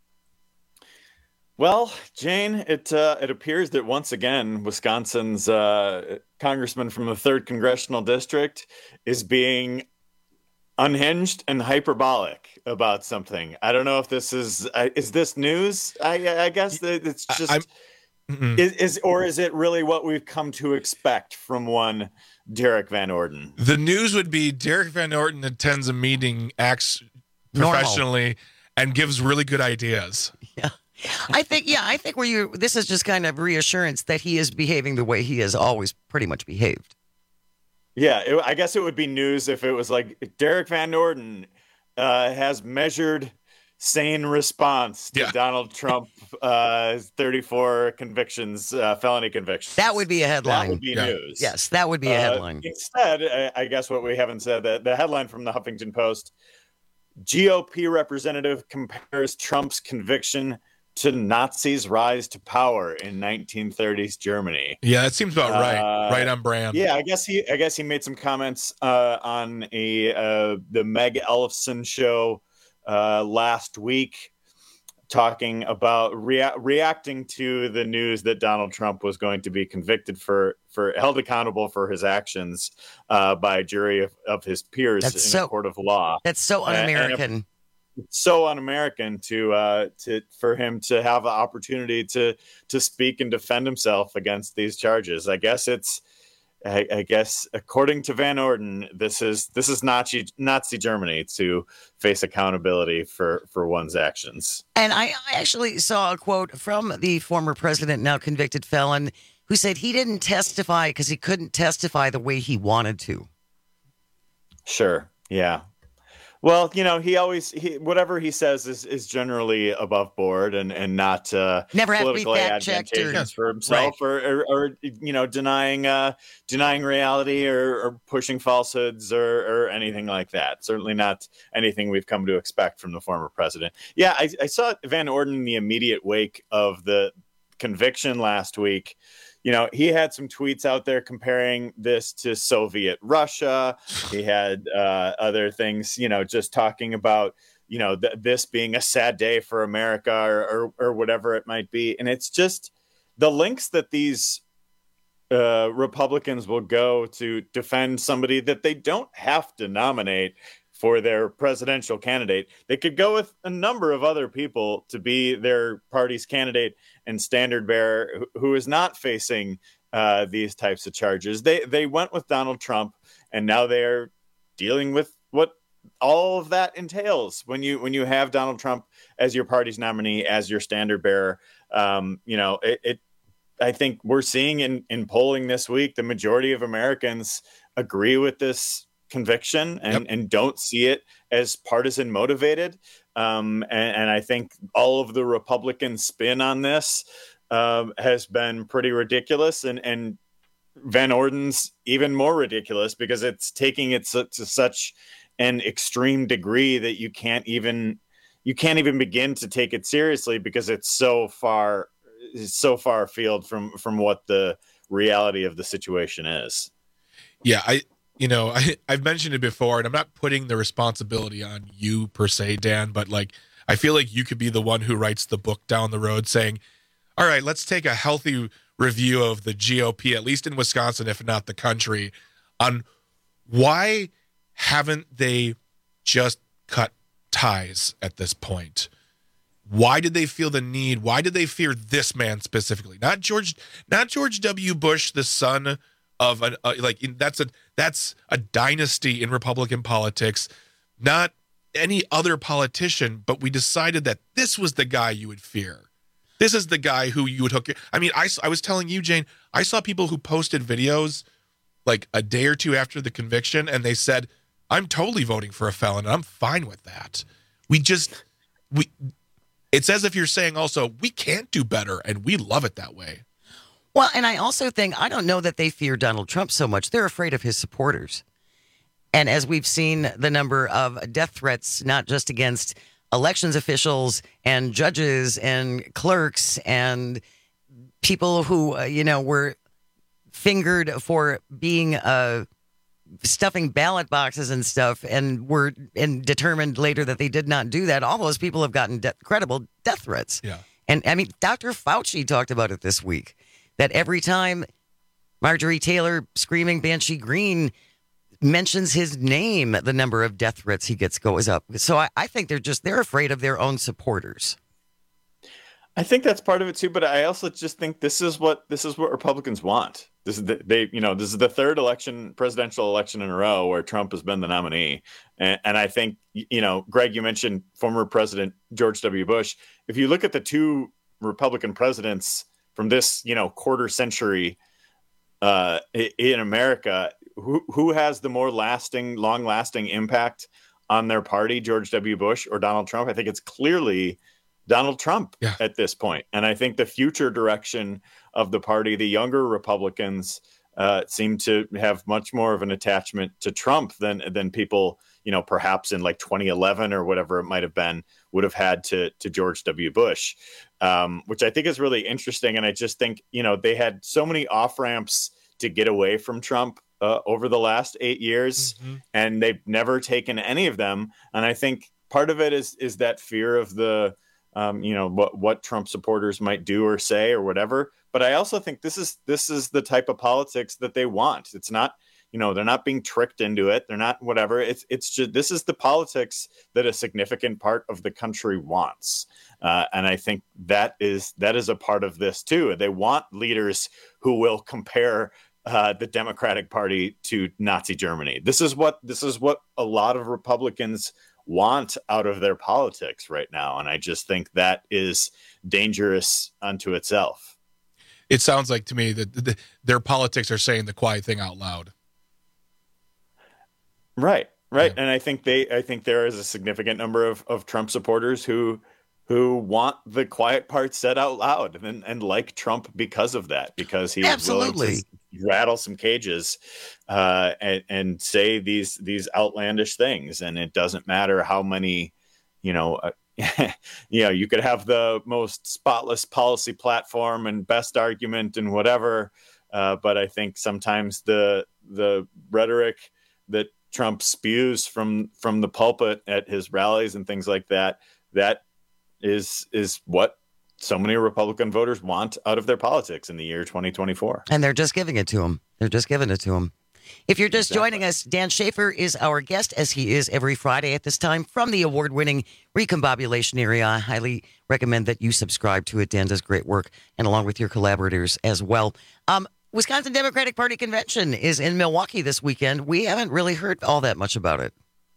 Well, Jane, it uh, it appears that once again, Wisconsin's uh, congressman from the third congressional district is being unhinged and hyperbolic about something. I don't know if this is uh, is this news. I, I guess that it's just is, is or is it really what we've come to expect from one Derek Van Orden? The news would be Derek Van Orden attends a meeting, acts Normal. professionally, and gives really good ideas. Yeah. I think, yeah, I think where you, this is just kind of reassurance that he is behaving the way he has always pretty much behaved. Yeah, it, I guess it would be news if it was like Derek Van Orden uh, has measured sane response to Yeah. Donald Trump uh, thirty-four convictions, uh, felony convictions. That would be a headline. That would be Yeah. news. Yes, that would be a Uh, headline. Instead, I, I guess what we haven't said, that the headline from the Huffington Post, G O P representative compares Trump's conviction to Nazis' rise to power in nineteen thirties Germany. Yeah, that seems about right. Uh, right on brand. Yeah, I guess he I guess he made some comments uh, on a uh, the Meg Ellefson show uh, last week, talking about rea- reacting to the news that Donald Trump was going to be convicted for for held accountable for his actions uh, by a jury of, of his peers That's in so- a court of law. That's so And- and if- un-American. It's so un-American to uh, to for him to have the opportunity to to speak and defend himself against these charges. I guess it's, I, I guess according to Van Orden, this is this is Nazi Nazi Germany to face accountability for for one's actions. And I, I actually saw a quote from the former president, now convicted felon, who said he didn't testify because he couldn't testify the way he wanted to. Sure. Yeah. Well, you know, he always he whatever he says is, is generally above board and and not uh, Never have to be politically fact-checked or- advantageous for himself, or, or or you know denying uh, denying reality or, or pushing falsehoods or or anything like that. Certainly not anything we've come to expect from the former president. Yeah, I, I saw Van Orden in the immediate wake of the conviction last week. You know, he had some tweets out there comparing this to Soviet Russia. He had uh, other things, you know, just talking about, you know, th- this being a sad day for America or, or or whatever it might be. And it's just the links that these uh, Republicans will go to defend somebody that they don't have to nominate for their presidential candidate. They could go with a number of other people to be their party's candidate and standard bearer who, who is not facing uh, these types of charges. They they went with Donald Trump, and now they're dealing with what all of that entails when you when you have Donald Trump as your party's nominee, as your standard bearer. Um, you know, it, it I think we're seeing in, in polling this week, the majority of Americans agree with this conviction and, yep. and don't see it as partisan motivated. Um, and, and I think all of the Republican spin on this um, has been pretty ridiculous. And, and Van Orden's even more ridiculous because it's taking it to, to such an extreme degree that you can't even you can't even begin to take it seriously because it's so far so far afield from from what the reality of the situation is. Yeah, I you know, I, I've mentioned it before, and I'm not putting the responsibility on you per se, Dan, but like I feel like you could be the one who writes the book down the road saying, all right, let's take a healthy review of the G O P, at least in Wisconsin, if not the country, on why haven't they just cut ties at this point? Why did they feel the need? Why did they fear this man specifically? Not George, not George W. Bush, the son of an uh, like that's a that's a dynasty in Republican politics. Not any other politician, but we decided that this was the guy you would fear. This is the guy who you would hook. I mean, I I was telling you, Jane, I saw people who posted videos like a day or two after the conviction, and they said, I'm totally voting for a felon, and I'm fine with that. We just, we. It's as if you're saying also, we can't do better, and we love it that way. Well, and I also think, I don't know that they fear Donald Trump so much. They're afraid of his supporters. And as we've seen the number of death threats, not just against elections officials and judges and clerks and people who, uh, you know, were fingered for being uh, stuffing ballot boxes and stuff, and were and determined later that they did not do that. All those people have gotten de- credible death threats. Yeah. And I mean, Doctor Fauci talked about it this week, that every time Marjorie Taylor screaming Banshee Green mentions his name, the number of death threats he gets goes up. So I, I think they're just, they're afraid of their own supporters. I think that's part of it too, but I also just think this is what this is what Republicans want. This is the, they, you know, this is the third election, presidential election in a row where Trump has been the nominee, and, and I think, you know, Greg, you mentioned former President George W. Bush. If you look at the two Republican presidents from this, you know, quarter century uh, in America, who who has the more lasting, long-lasting impact on their party, George W. Bush or Donald Trump? I think it's clearly Donald Trump yeah. at this point. And I think the future direction of the party, the younger Republicans uh, seem to have much more of an attachment to Trump than than people, you know, perhaps in like twenty eleven or whatever it might have been, would have had to to George W. Bush, um, which I think is really interesting. And I just think, you know, they had so many off ramps to get away from Trump uh, over the last eight years, mm-hmm. and they've never taken any of them. And I think part of it is is that fear of the Um, you know, what what Trump supporters might do or say or whatever. But I also think this is this is the type of politics that they want. It's not, you know, they're not being tricked into it. They're not whatever. It's it's just this is the politics that a significant part of the country wants. Uh, and I think that is that is a part of this, too. They want leaders who will compare uh, the Democratic Party to Nazi Germany. This is what this is what a lot of Republicans want out of their politics right now. And I just think that is dangerous unto itself. It sounds like to me that the, their politics are saying the quiet thing out loud. Right. Right. Yeah. And I think they, I think there is a significant number of, of Trump supporters who, who want the quiet part said out loud and, and like Trump because of that, because he was Absolutely. willing to rattle some cages uh, and, and say these these outlandish things. And it doesn't matter how many, you know, uh, you know, you could have the most spotless policy platform and best argument and whatever. Uh, but I think sometimes the the rhetoric that Trump spews from from the pulpit at his rallies and things like that, that is is what so many Republican voters want out of their politics in the year twenty twenty-four. And they're just giving it to them. They're just giving it to them. If you're just Exactly. joining us, Dan Schaefer is our guest, as he is every Friday at this time, from the award-winning Recombobulation area. I highly recommend that you subscribe to it. Dan does great work, and along with your collaborators as well. Um, Wisconsin Democratic Party Convention is in Milwaukee this weekend. We haven't really heard all that much about it.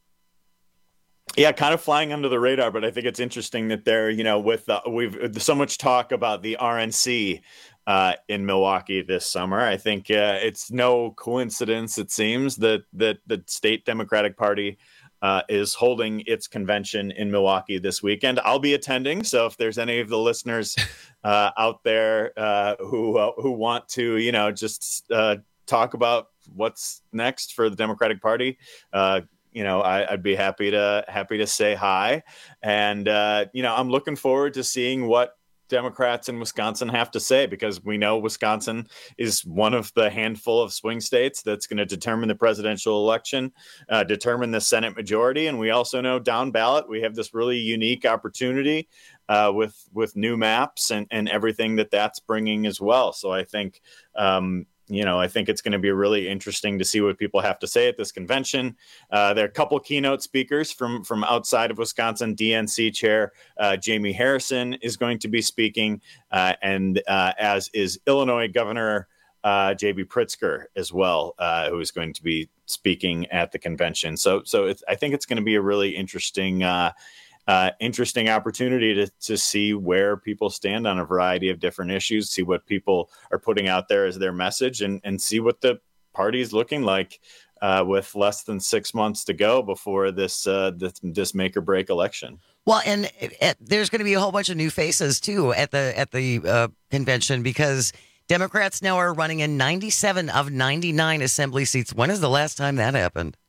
Yeah, kind of flying under the radar, but I think it's interesting that they're, you know, with uh, we've so much talk about the R N C uh, in Milwaukee this summer. I think uh, it's no coincidence, it seems, that that the state Democratic Party uh, is holding its convention in Milwaukee this weekend. I'll be attending, so if there's any of the listeners uh, out there uh, who uh, who want to, you know, just uh, talk about what's next for the Democratic Party, uh, you know, I, I'd be happy to happy to say hi. And, uh, you know, I'm looking forward to seeing what Democrats in Wisconsin have to say, because we know Wisconsin is one of the handful of swing states that's going to determine the presidential election, uh, determine the Senate majority. And we also know down ballot, we have this really unique opportunity uh, with with new maps and, and everything that that's bringing as well. So I think, um, you know, I think it's going to be really interesting to see what people have to say at this convention. Uh, there are a couple keynote speakers from from outside of Wisconsin. D N C Chair uh, Jamie Harrison is going to be speaking, uh, and uh, as is Illinois Governor uh, J B Pritzker as well, uh, who is going to be speaking at the convention. So, so it's, I think it's going to be a really interesting. Uh, Uh, interesting opportunity to to see where people stand on a variety of different issues, see what people are putting out there as their message, and, and see what the party is looking like uh, with less than six months to go before this uh, this, this make or break election. Well, and uh, there's going to be a whole bunch of new faces too at the at the uh, convention, because Democrats now are running in ninety-seven of ninety-nine assembly seats. When is the last time that happened?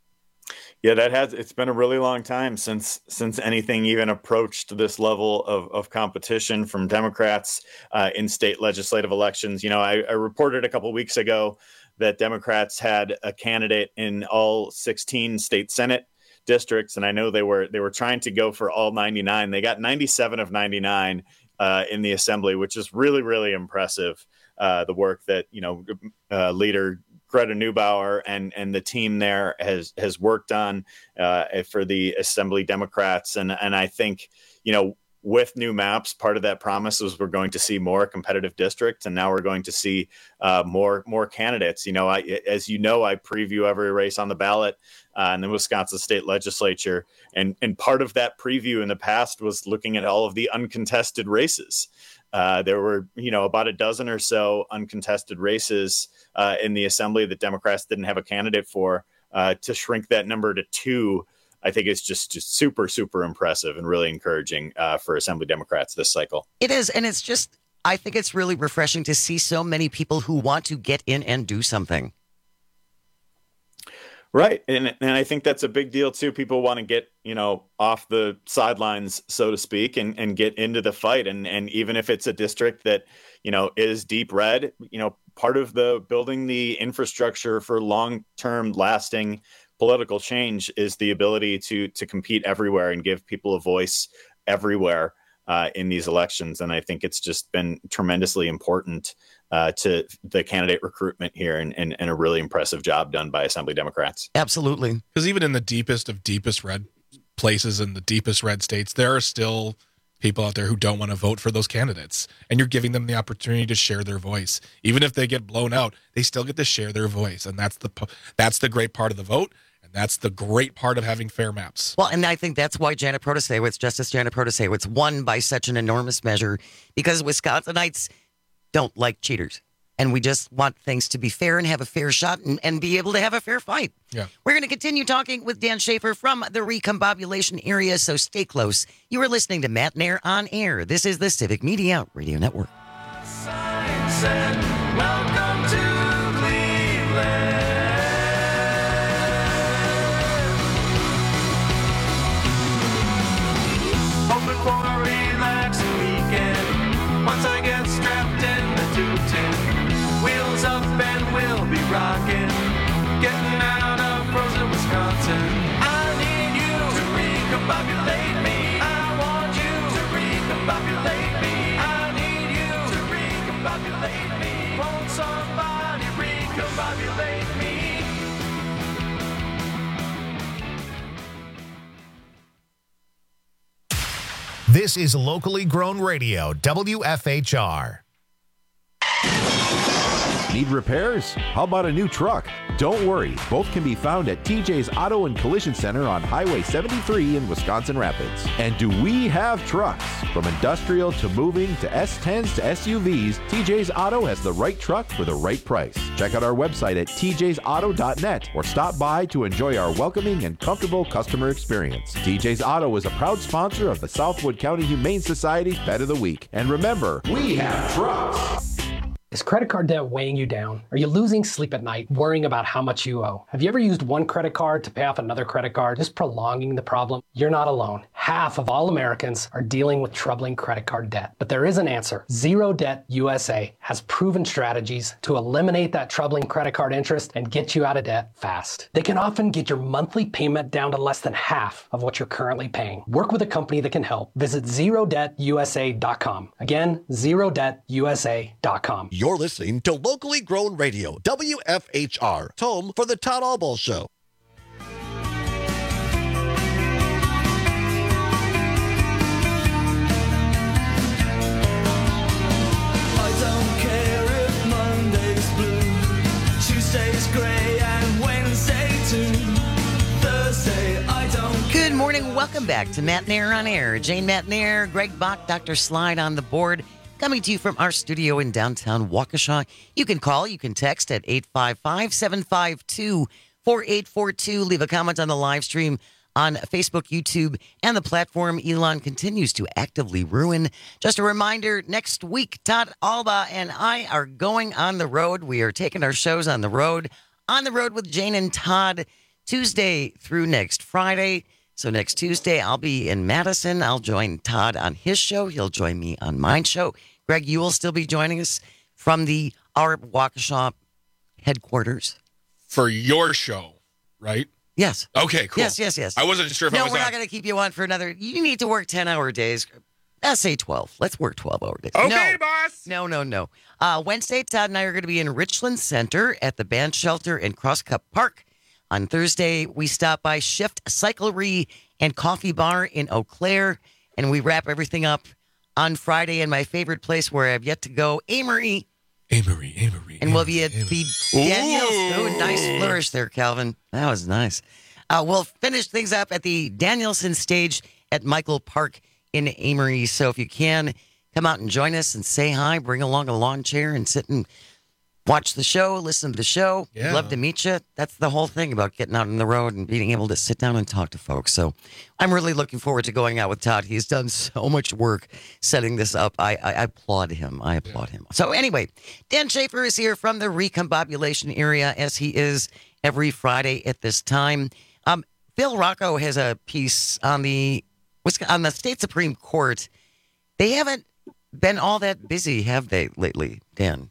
Yeah, that has. It's been a really long time since since anything even approached this level of, of competition from Democrats uh, in state legislative elections. You know, I, I reported a couple weeks ago that Democrats had a candidate in all sixteen state Senate districts, and I know they were they were trying to go for all ninety-nine. They got ninety-seven of ninety-nine uh, in the assembly, which is really really impressive. Uh, the work that you know uh, leader Greta Neubauer and and the team there has has worked on uh, for the Assembly Democrats, and and I think you know with new maps, part of that promise was we're going to see more competitive districts, and now we're going to see uh, more more candidates. You know, I, as you know, I preview every race on the ballot uh, in the Wisconsin State Legislature, and and part of that preview in the past was looking at all of the uncontested races. Uh, there were, you know, about a dozen or so uncontested races uh, in the assembly that Democrats didn't have a candidate for. Uh, to shrink that number to two, I think is just, just super, super impressive and really encouraging uh, for Assembly Democrats this cycle. It is. And it's just, I think it's really refreshing to see so many people who want to get in and do something. Right. And and I think that's a big deal, too. People want to get, you know, off the sidelines, so to speak, and, and get into the fight. And, and even if it's a district that, you know, is deep red, you know, part of the building the infrastructure for long term lasting political change is the ability to to compete everywhere and give people a voice everywhere uh, in these elections. And I think it's just been tremendously important uh, to the candidate recruitment here, and, and, and a really impressive job done by Assembly Democrats. Absolutely. Because even in the deepest of deepest red places, in the deepest red states, there are still people out there who don't want to vote for those candidates. And you're giving them the opportunity to share their voice. Even if they get blown out, they still get to share their voice. And that's the that's the great part of the vote. And that's the great part of having fair maps. Well, and I think that's why Janet Protasewicz, Justice Janet Protasewicz, won by such an enormous measure, because Wisconsinites don't like cheaters. And we just want things to be fair and have a fair shot and, and be able to have a fair fight. Yeah. We're going to continue talking with Dan Schaefer from the Recombobulation area, so stay close. You are listening to Matt Nair on Air. This is the Civic Media Radio Network. Welcome to Cleveland. Hoping for a relaxing weekend. Once I get strapped in the two ten. Wheels up and we'll be rocking. Getting out of frozen Wisconsin. I need you to recombobulate me. I want you to recombobulate me. discombobulate me. This is locally grown radio, W F H R. Need repairs? How about a new truck? Don't worry, both can be found at T J's Auto and Collision Center on Highway seventy-three in Wisconsin Rapids. And do we have trucks? From industrial to moving to S tens to S U Vs, T J's Auto has the right truck for the right price. Check out our website at T Js auto dot net or stop by to enjoy our welcoming and comfortable customer experience. T J's Auto is a proud sponsor of the Southwood County Humane Society's Pet of the Week. And remember, we have trucks! Is credit card debt weighing you down? Are you losing sleep at night, worrying about how much you owe? Have you ever used one credit card to pay off another credit card, just prolonging the problem? You're not alone. Half of all Americans are dealing with troubling credit card debt. But there is an answer. Zero Debt U S A has proven strategies to eliminate that troubling credit card interest and get you out of debt fast. They can often get your monthly payment down to less than half of what you're currently paying. Work with a company that can help. Visit zero debt U S A dot com. Again, zero debt U S A dot com. You're listening to Locally Grown Radio, W F H R, home for the Todd Albaugh Show. I don't care if Monday's blue, Tuesday's grey, and Wednesday too. Thursday, I don't. Good morning. Welcome back to Matt Nair on Air. Jane Matt Nair, Greg Bach, Doctor Slide on the board. Coming to you from our studio in downtown Waukesha. You can call, you can text at eight five five, seven five two, four eight four two. Leave a comment on the live stream on Facebook, YouTube, and the platform Elon continues to actively ruin. Just a reminder, next week, Todd Albaugh and I are going on the road. We are taking our shows on the road, on the road with Jane and Todd, Tuesday through next Friday. So next Tuesday, I'll be in Madison. I'll join Todd on his show. He'll join me on my show. Greg, you will still be joining us from the our Waukesha headquarters. For your show, right? Yes. Okay, cool. Yes, yes, yes. I wasn't sure if no, I was we're on. not going to keep you on for another. You need to work ten-hour days. Let's say twelve. Let's work twelve-hour days. Okay, no. boss. No, no, no. Uh, Wednesday, Todd and I are going to be in Richland Center at the Band Shelter in Crosscup Park. On Thursday, we stop by Shift Cyclery and Coffee Bar in Eau Claire, and we wrap everything up on Friday in my favorite place where I've yet to go, Amory. Amory, Amory. And we'll be at the Daniels. Oh, nice flourish there, Calvin. That was nice. Uh, we'll finish things up at the Danielson stage at Michael Park in Amory. So if you can, come out and join us and say hi. Bring along a lawn chair and sit and watch the show, listen to the show. Yeah. Love to meet you. That's the whole thing about getting out on the road and being able to sit down and talk to folks. So I'm really looking forward to going out with Todd. He's done so much work setting this up. I, I, I applaud him. I applaud him. So anyway, Dan Schaefer is here from the recombobulation area, as he is every Friday at this time. Um, Phil Rocco has a piece on the on the state Supreme Court. They haven't been all that busy, have they, lately, Dan?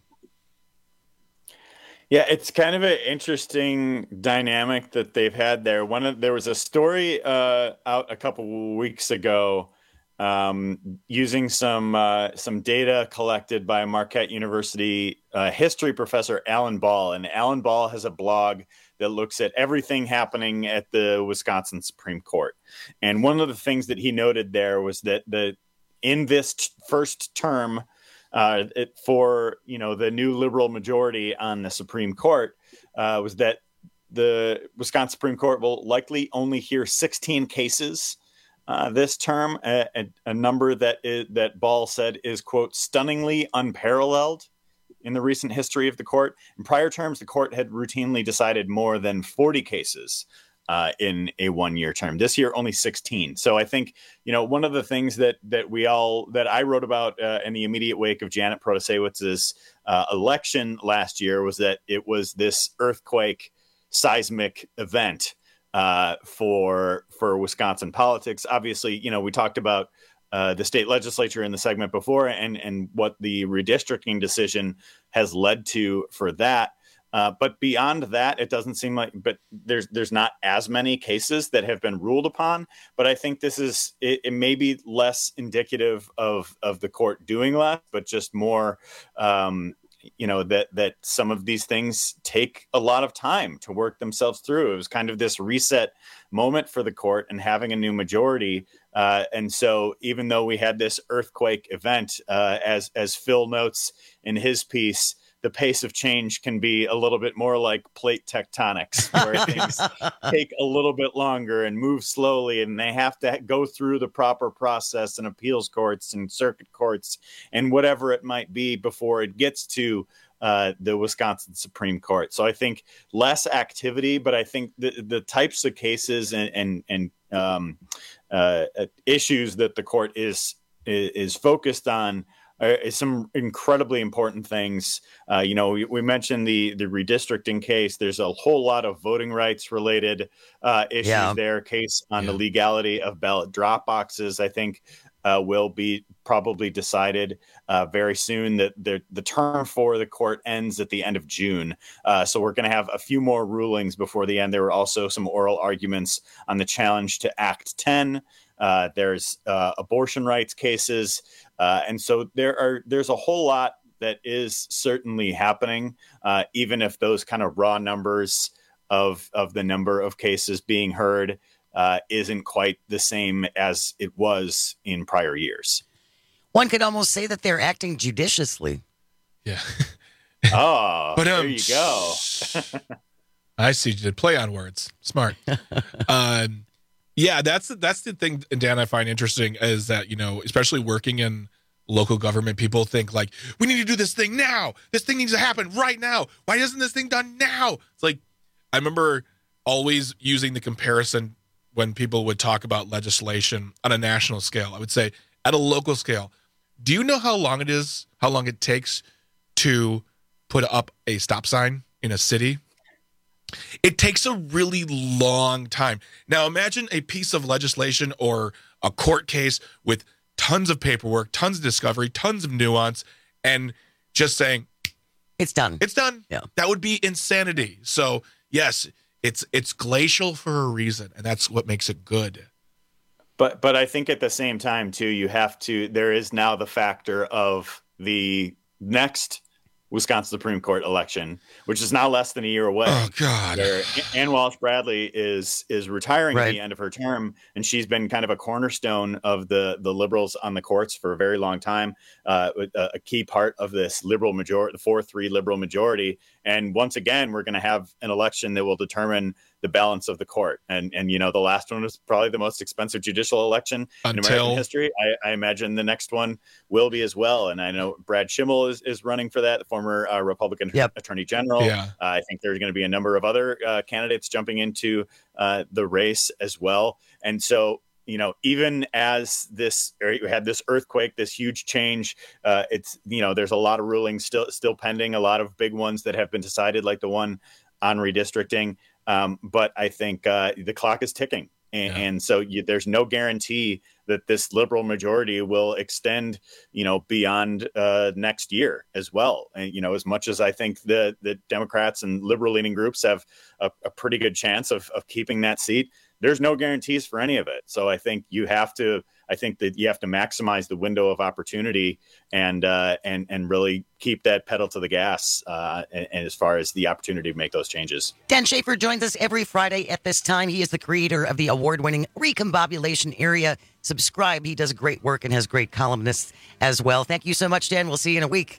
Yeah, it's kind of an interesting dynamic that they've had there. One of there was a story uh, out a couple weeks ago um, using some uh, some data collected by Marquette University uh, history professor Alan Ball, and Alan Ball has a blog that looks at everything happening at the Wisconsin Supreme Court. And one of the things that he noted there was that the in this t- first term. Uh, it, for you know the new liberal majority on the Supreme Court uh, was that the Wisconsin Supreme Court will likely only hear sixteen cases uh, this term, a, a, a number that is, that Ball said is, quote, stunningly unparalleled in the recent history of the court. In prior terms, the court had routinely decided more than forty cases Uh, in a one-year term. This year, only sixteen. So I think, you know, one of the things that that we all, that I wrote about uh, in the immediate wake of Janet Protasewicz's uh, election last year was that it was this earthquake seismic event uh, for for Wisconsin politics. Obviously, you know, we talked about uh, the state legislature in the segment before and, and what the redistricting decision has led to for that. Uh, but beyond that, it doesn't seem like, but there's there's not as many cases that have been ruled upon. But I think this is, it, it may be less indicative of, of the court doing less, but just more, um, you know, that that some of these things take a lot of time to work themselves through. It was kind of this reset moment for the court and having a new majority. Uh, and so even though we had this earthquake event, uh, as as Phil notes in his piece, the pace of change can be a little bit more like plate tectonics, where things take a little bit longer and move slowly, and they have to go through the proper process in appeals courts and circuit courts and whatever it might be before it gets to uh, the Wisconsin Supreme Court. So I think less activity, but I think the, the types of cases and, and, and um, uh, issues that the court is is focused on Uh, some incredibly important things. Uh, you know, we, we mentioned the the redistricting case. There's a whole lot of voting rights related uh, issues Yeah. there. Case on the legality of ballot drop boxes, I think, uh, will be probably decided uh, very soon. That the the term for the court ends at the end of June, uh, so we're going to have a few more rulings before the end. There were also some oral arguments on the challenge to Act ten. Uh, there's uh, abortion rights cases. Uh, and so there are there's a whole lot that is certainly happening, uh, even if those kind of raw numbers of of the number of cases being heard uh, isn't quite the same as it was in prior years. One could almost say that they're acting judiciously. Yeah. Oh, But, there um, you go. I see you did play on words. Smart. um, yeah, that's that's the thing, Dan, I find interesting is that, you know, especially working in local government, people think like, we need to do this thing now. This thing needs to happen right now. Why isn't this thing done now? It's like, I remember always using the comparison when people would talk about legislation on a national scale. I would say at a local scale, do you know how long it is, how long it takes to put up a stop sign in a city? It takes a really long time. Now, imagine a piece of legislation or a court case with tons of paperwork, tons of discovery, tons of nuance, and just saying, it's done. It's done. Yeah. That would be insanity. So, yes, it's it's glacial for a reason, and that's what makes it good. But but I think at the same time, too, you have to, there is now the factor of the next Wisconsin Supreme Court election, which is now less than a year away. Oh, God. Where Ann Walsh Bradley is is retiring Right. at the end of her term, and she's been kind of a cornerstone of the, the liberals on the courts for a very long time, uh, a, a key part of this liberal majority, the four three liberal majority. And once again, we're going to have an election that will determine the balance of the court. And, and you know, the last one was probably the most expensive judicial election in Until- American history. I, I imagine the next one will be as well. And I know Brad Schimmel is, is running for that, the former uh, Republican Yep. Attorney General. Yeah. Uh, I think there's going to be a number of other uh, candidates jumping into uh, the race as well. And so, you know, even as this, or you had this earthquake, this huge change, uh, it's, you know, there's a lot of rulings still still pending, a lot of big ones that have been decided, like the one on redistricting. Um, but I think uh, the clock is ticking. And, Yeah. and so you, there's no guarantee that this liberal majority will extend, you know, beyond uh, next year as well. And, you know, as much as I think the, the Democrats and liberal leaning groups have a, a pretty good chance of, of keeping that seat, there's no guarantees for any of it. So I think you have to, I think that you have to maximize the window of opportunity and, uh, and, and really keep that pedal to the gas uh, and, and as far as the opportunity to make those changes. Dan Schaefer joins us every Friday at this time. He is the creator of the award-winning Recombobulation Area. Subscribe. He does great work and has great columnists as well. Thank you so much, Dan. We'll see you in a week.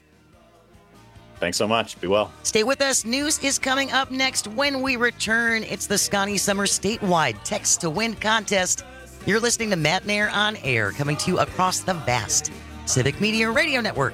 Thanks so much. Be well. Stay with us. News is coming up next. When we return, it's the Scotty Summer Statewide Text to Win contest. You're listening to Matt Nair on Air, coming to you across the vast Civic Media Radio Network.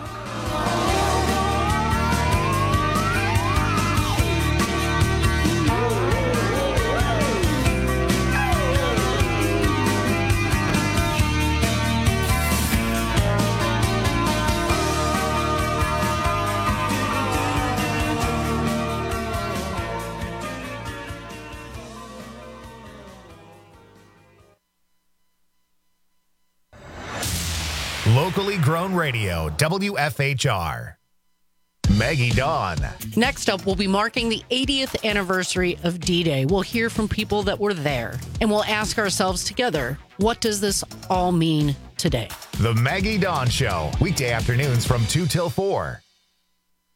Locally grown radio, W F H R. Maggie Dawn. Next up, we'll be marking the eightieth anniversary of D-Day. We'll hear from people that were there, and we'll ask ourselves together, what does this all mean today? The Maggie Dawn Show, weekday afternoons from two till four.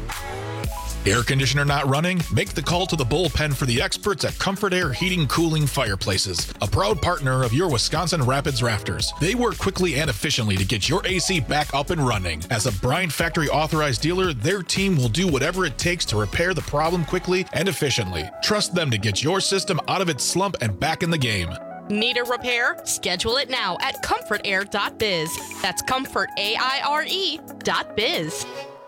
Air conditioner not running? Make the call to the bullpen for the experts at Comfort Air Heating Cooling Fireplaces, a proud partner of your Wisconsin Rapids Rafters. They work quickly and efficiently to get your A C back up and running. As a Bryant Factory authorized dealer, their team will do whatever it takes to repair the problem quickly and efficiently. Trust them to get your system out of its slump and back in the game. Need a repair? Schedule it now at comfort air dot biz. That's comfort, A I R E dot biz.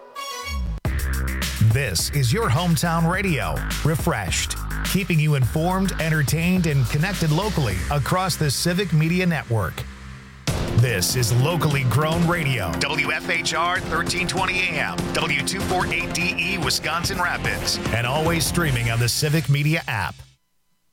This is your hometown radio, Refreshed, keeping you informed, entertained, and connected locally across the Civic Media Network. This is locally grown radio, W F H R thirteen twenty A M, W two forty-eight D E Wisconsin Rapids, and always streaming on the Civic Media app.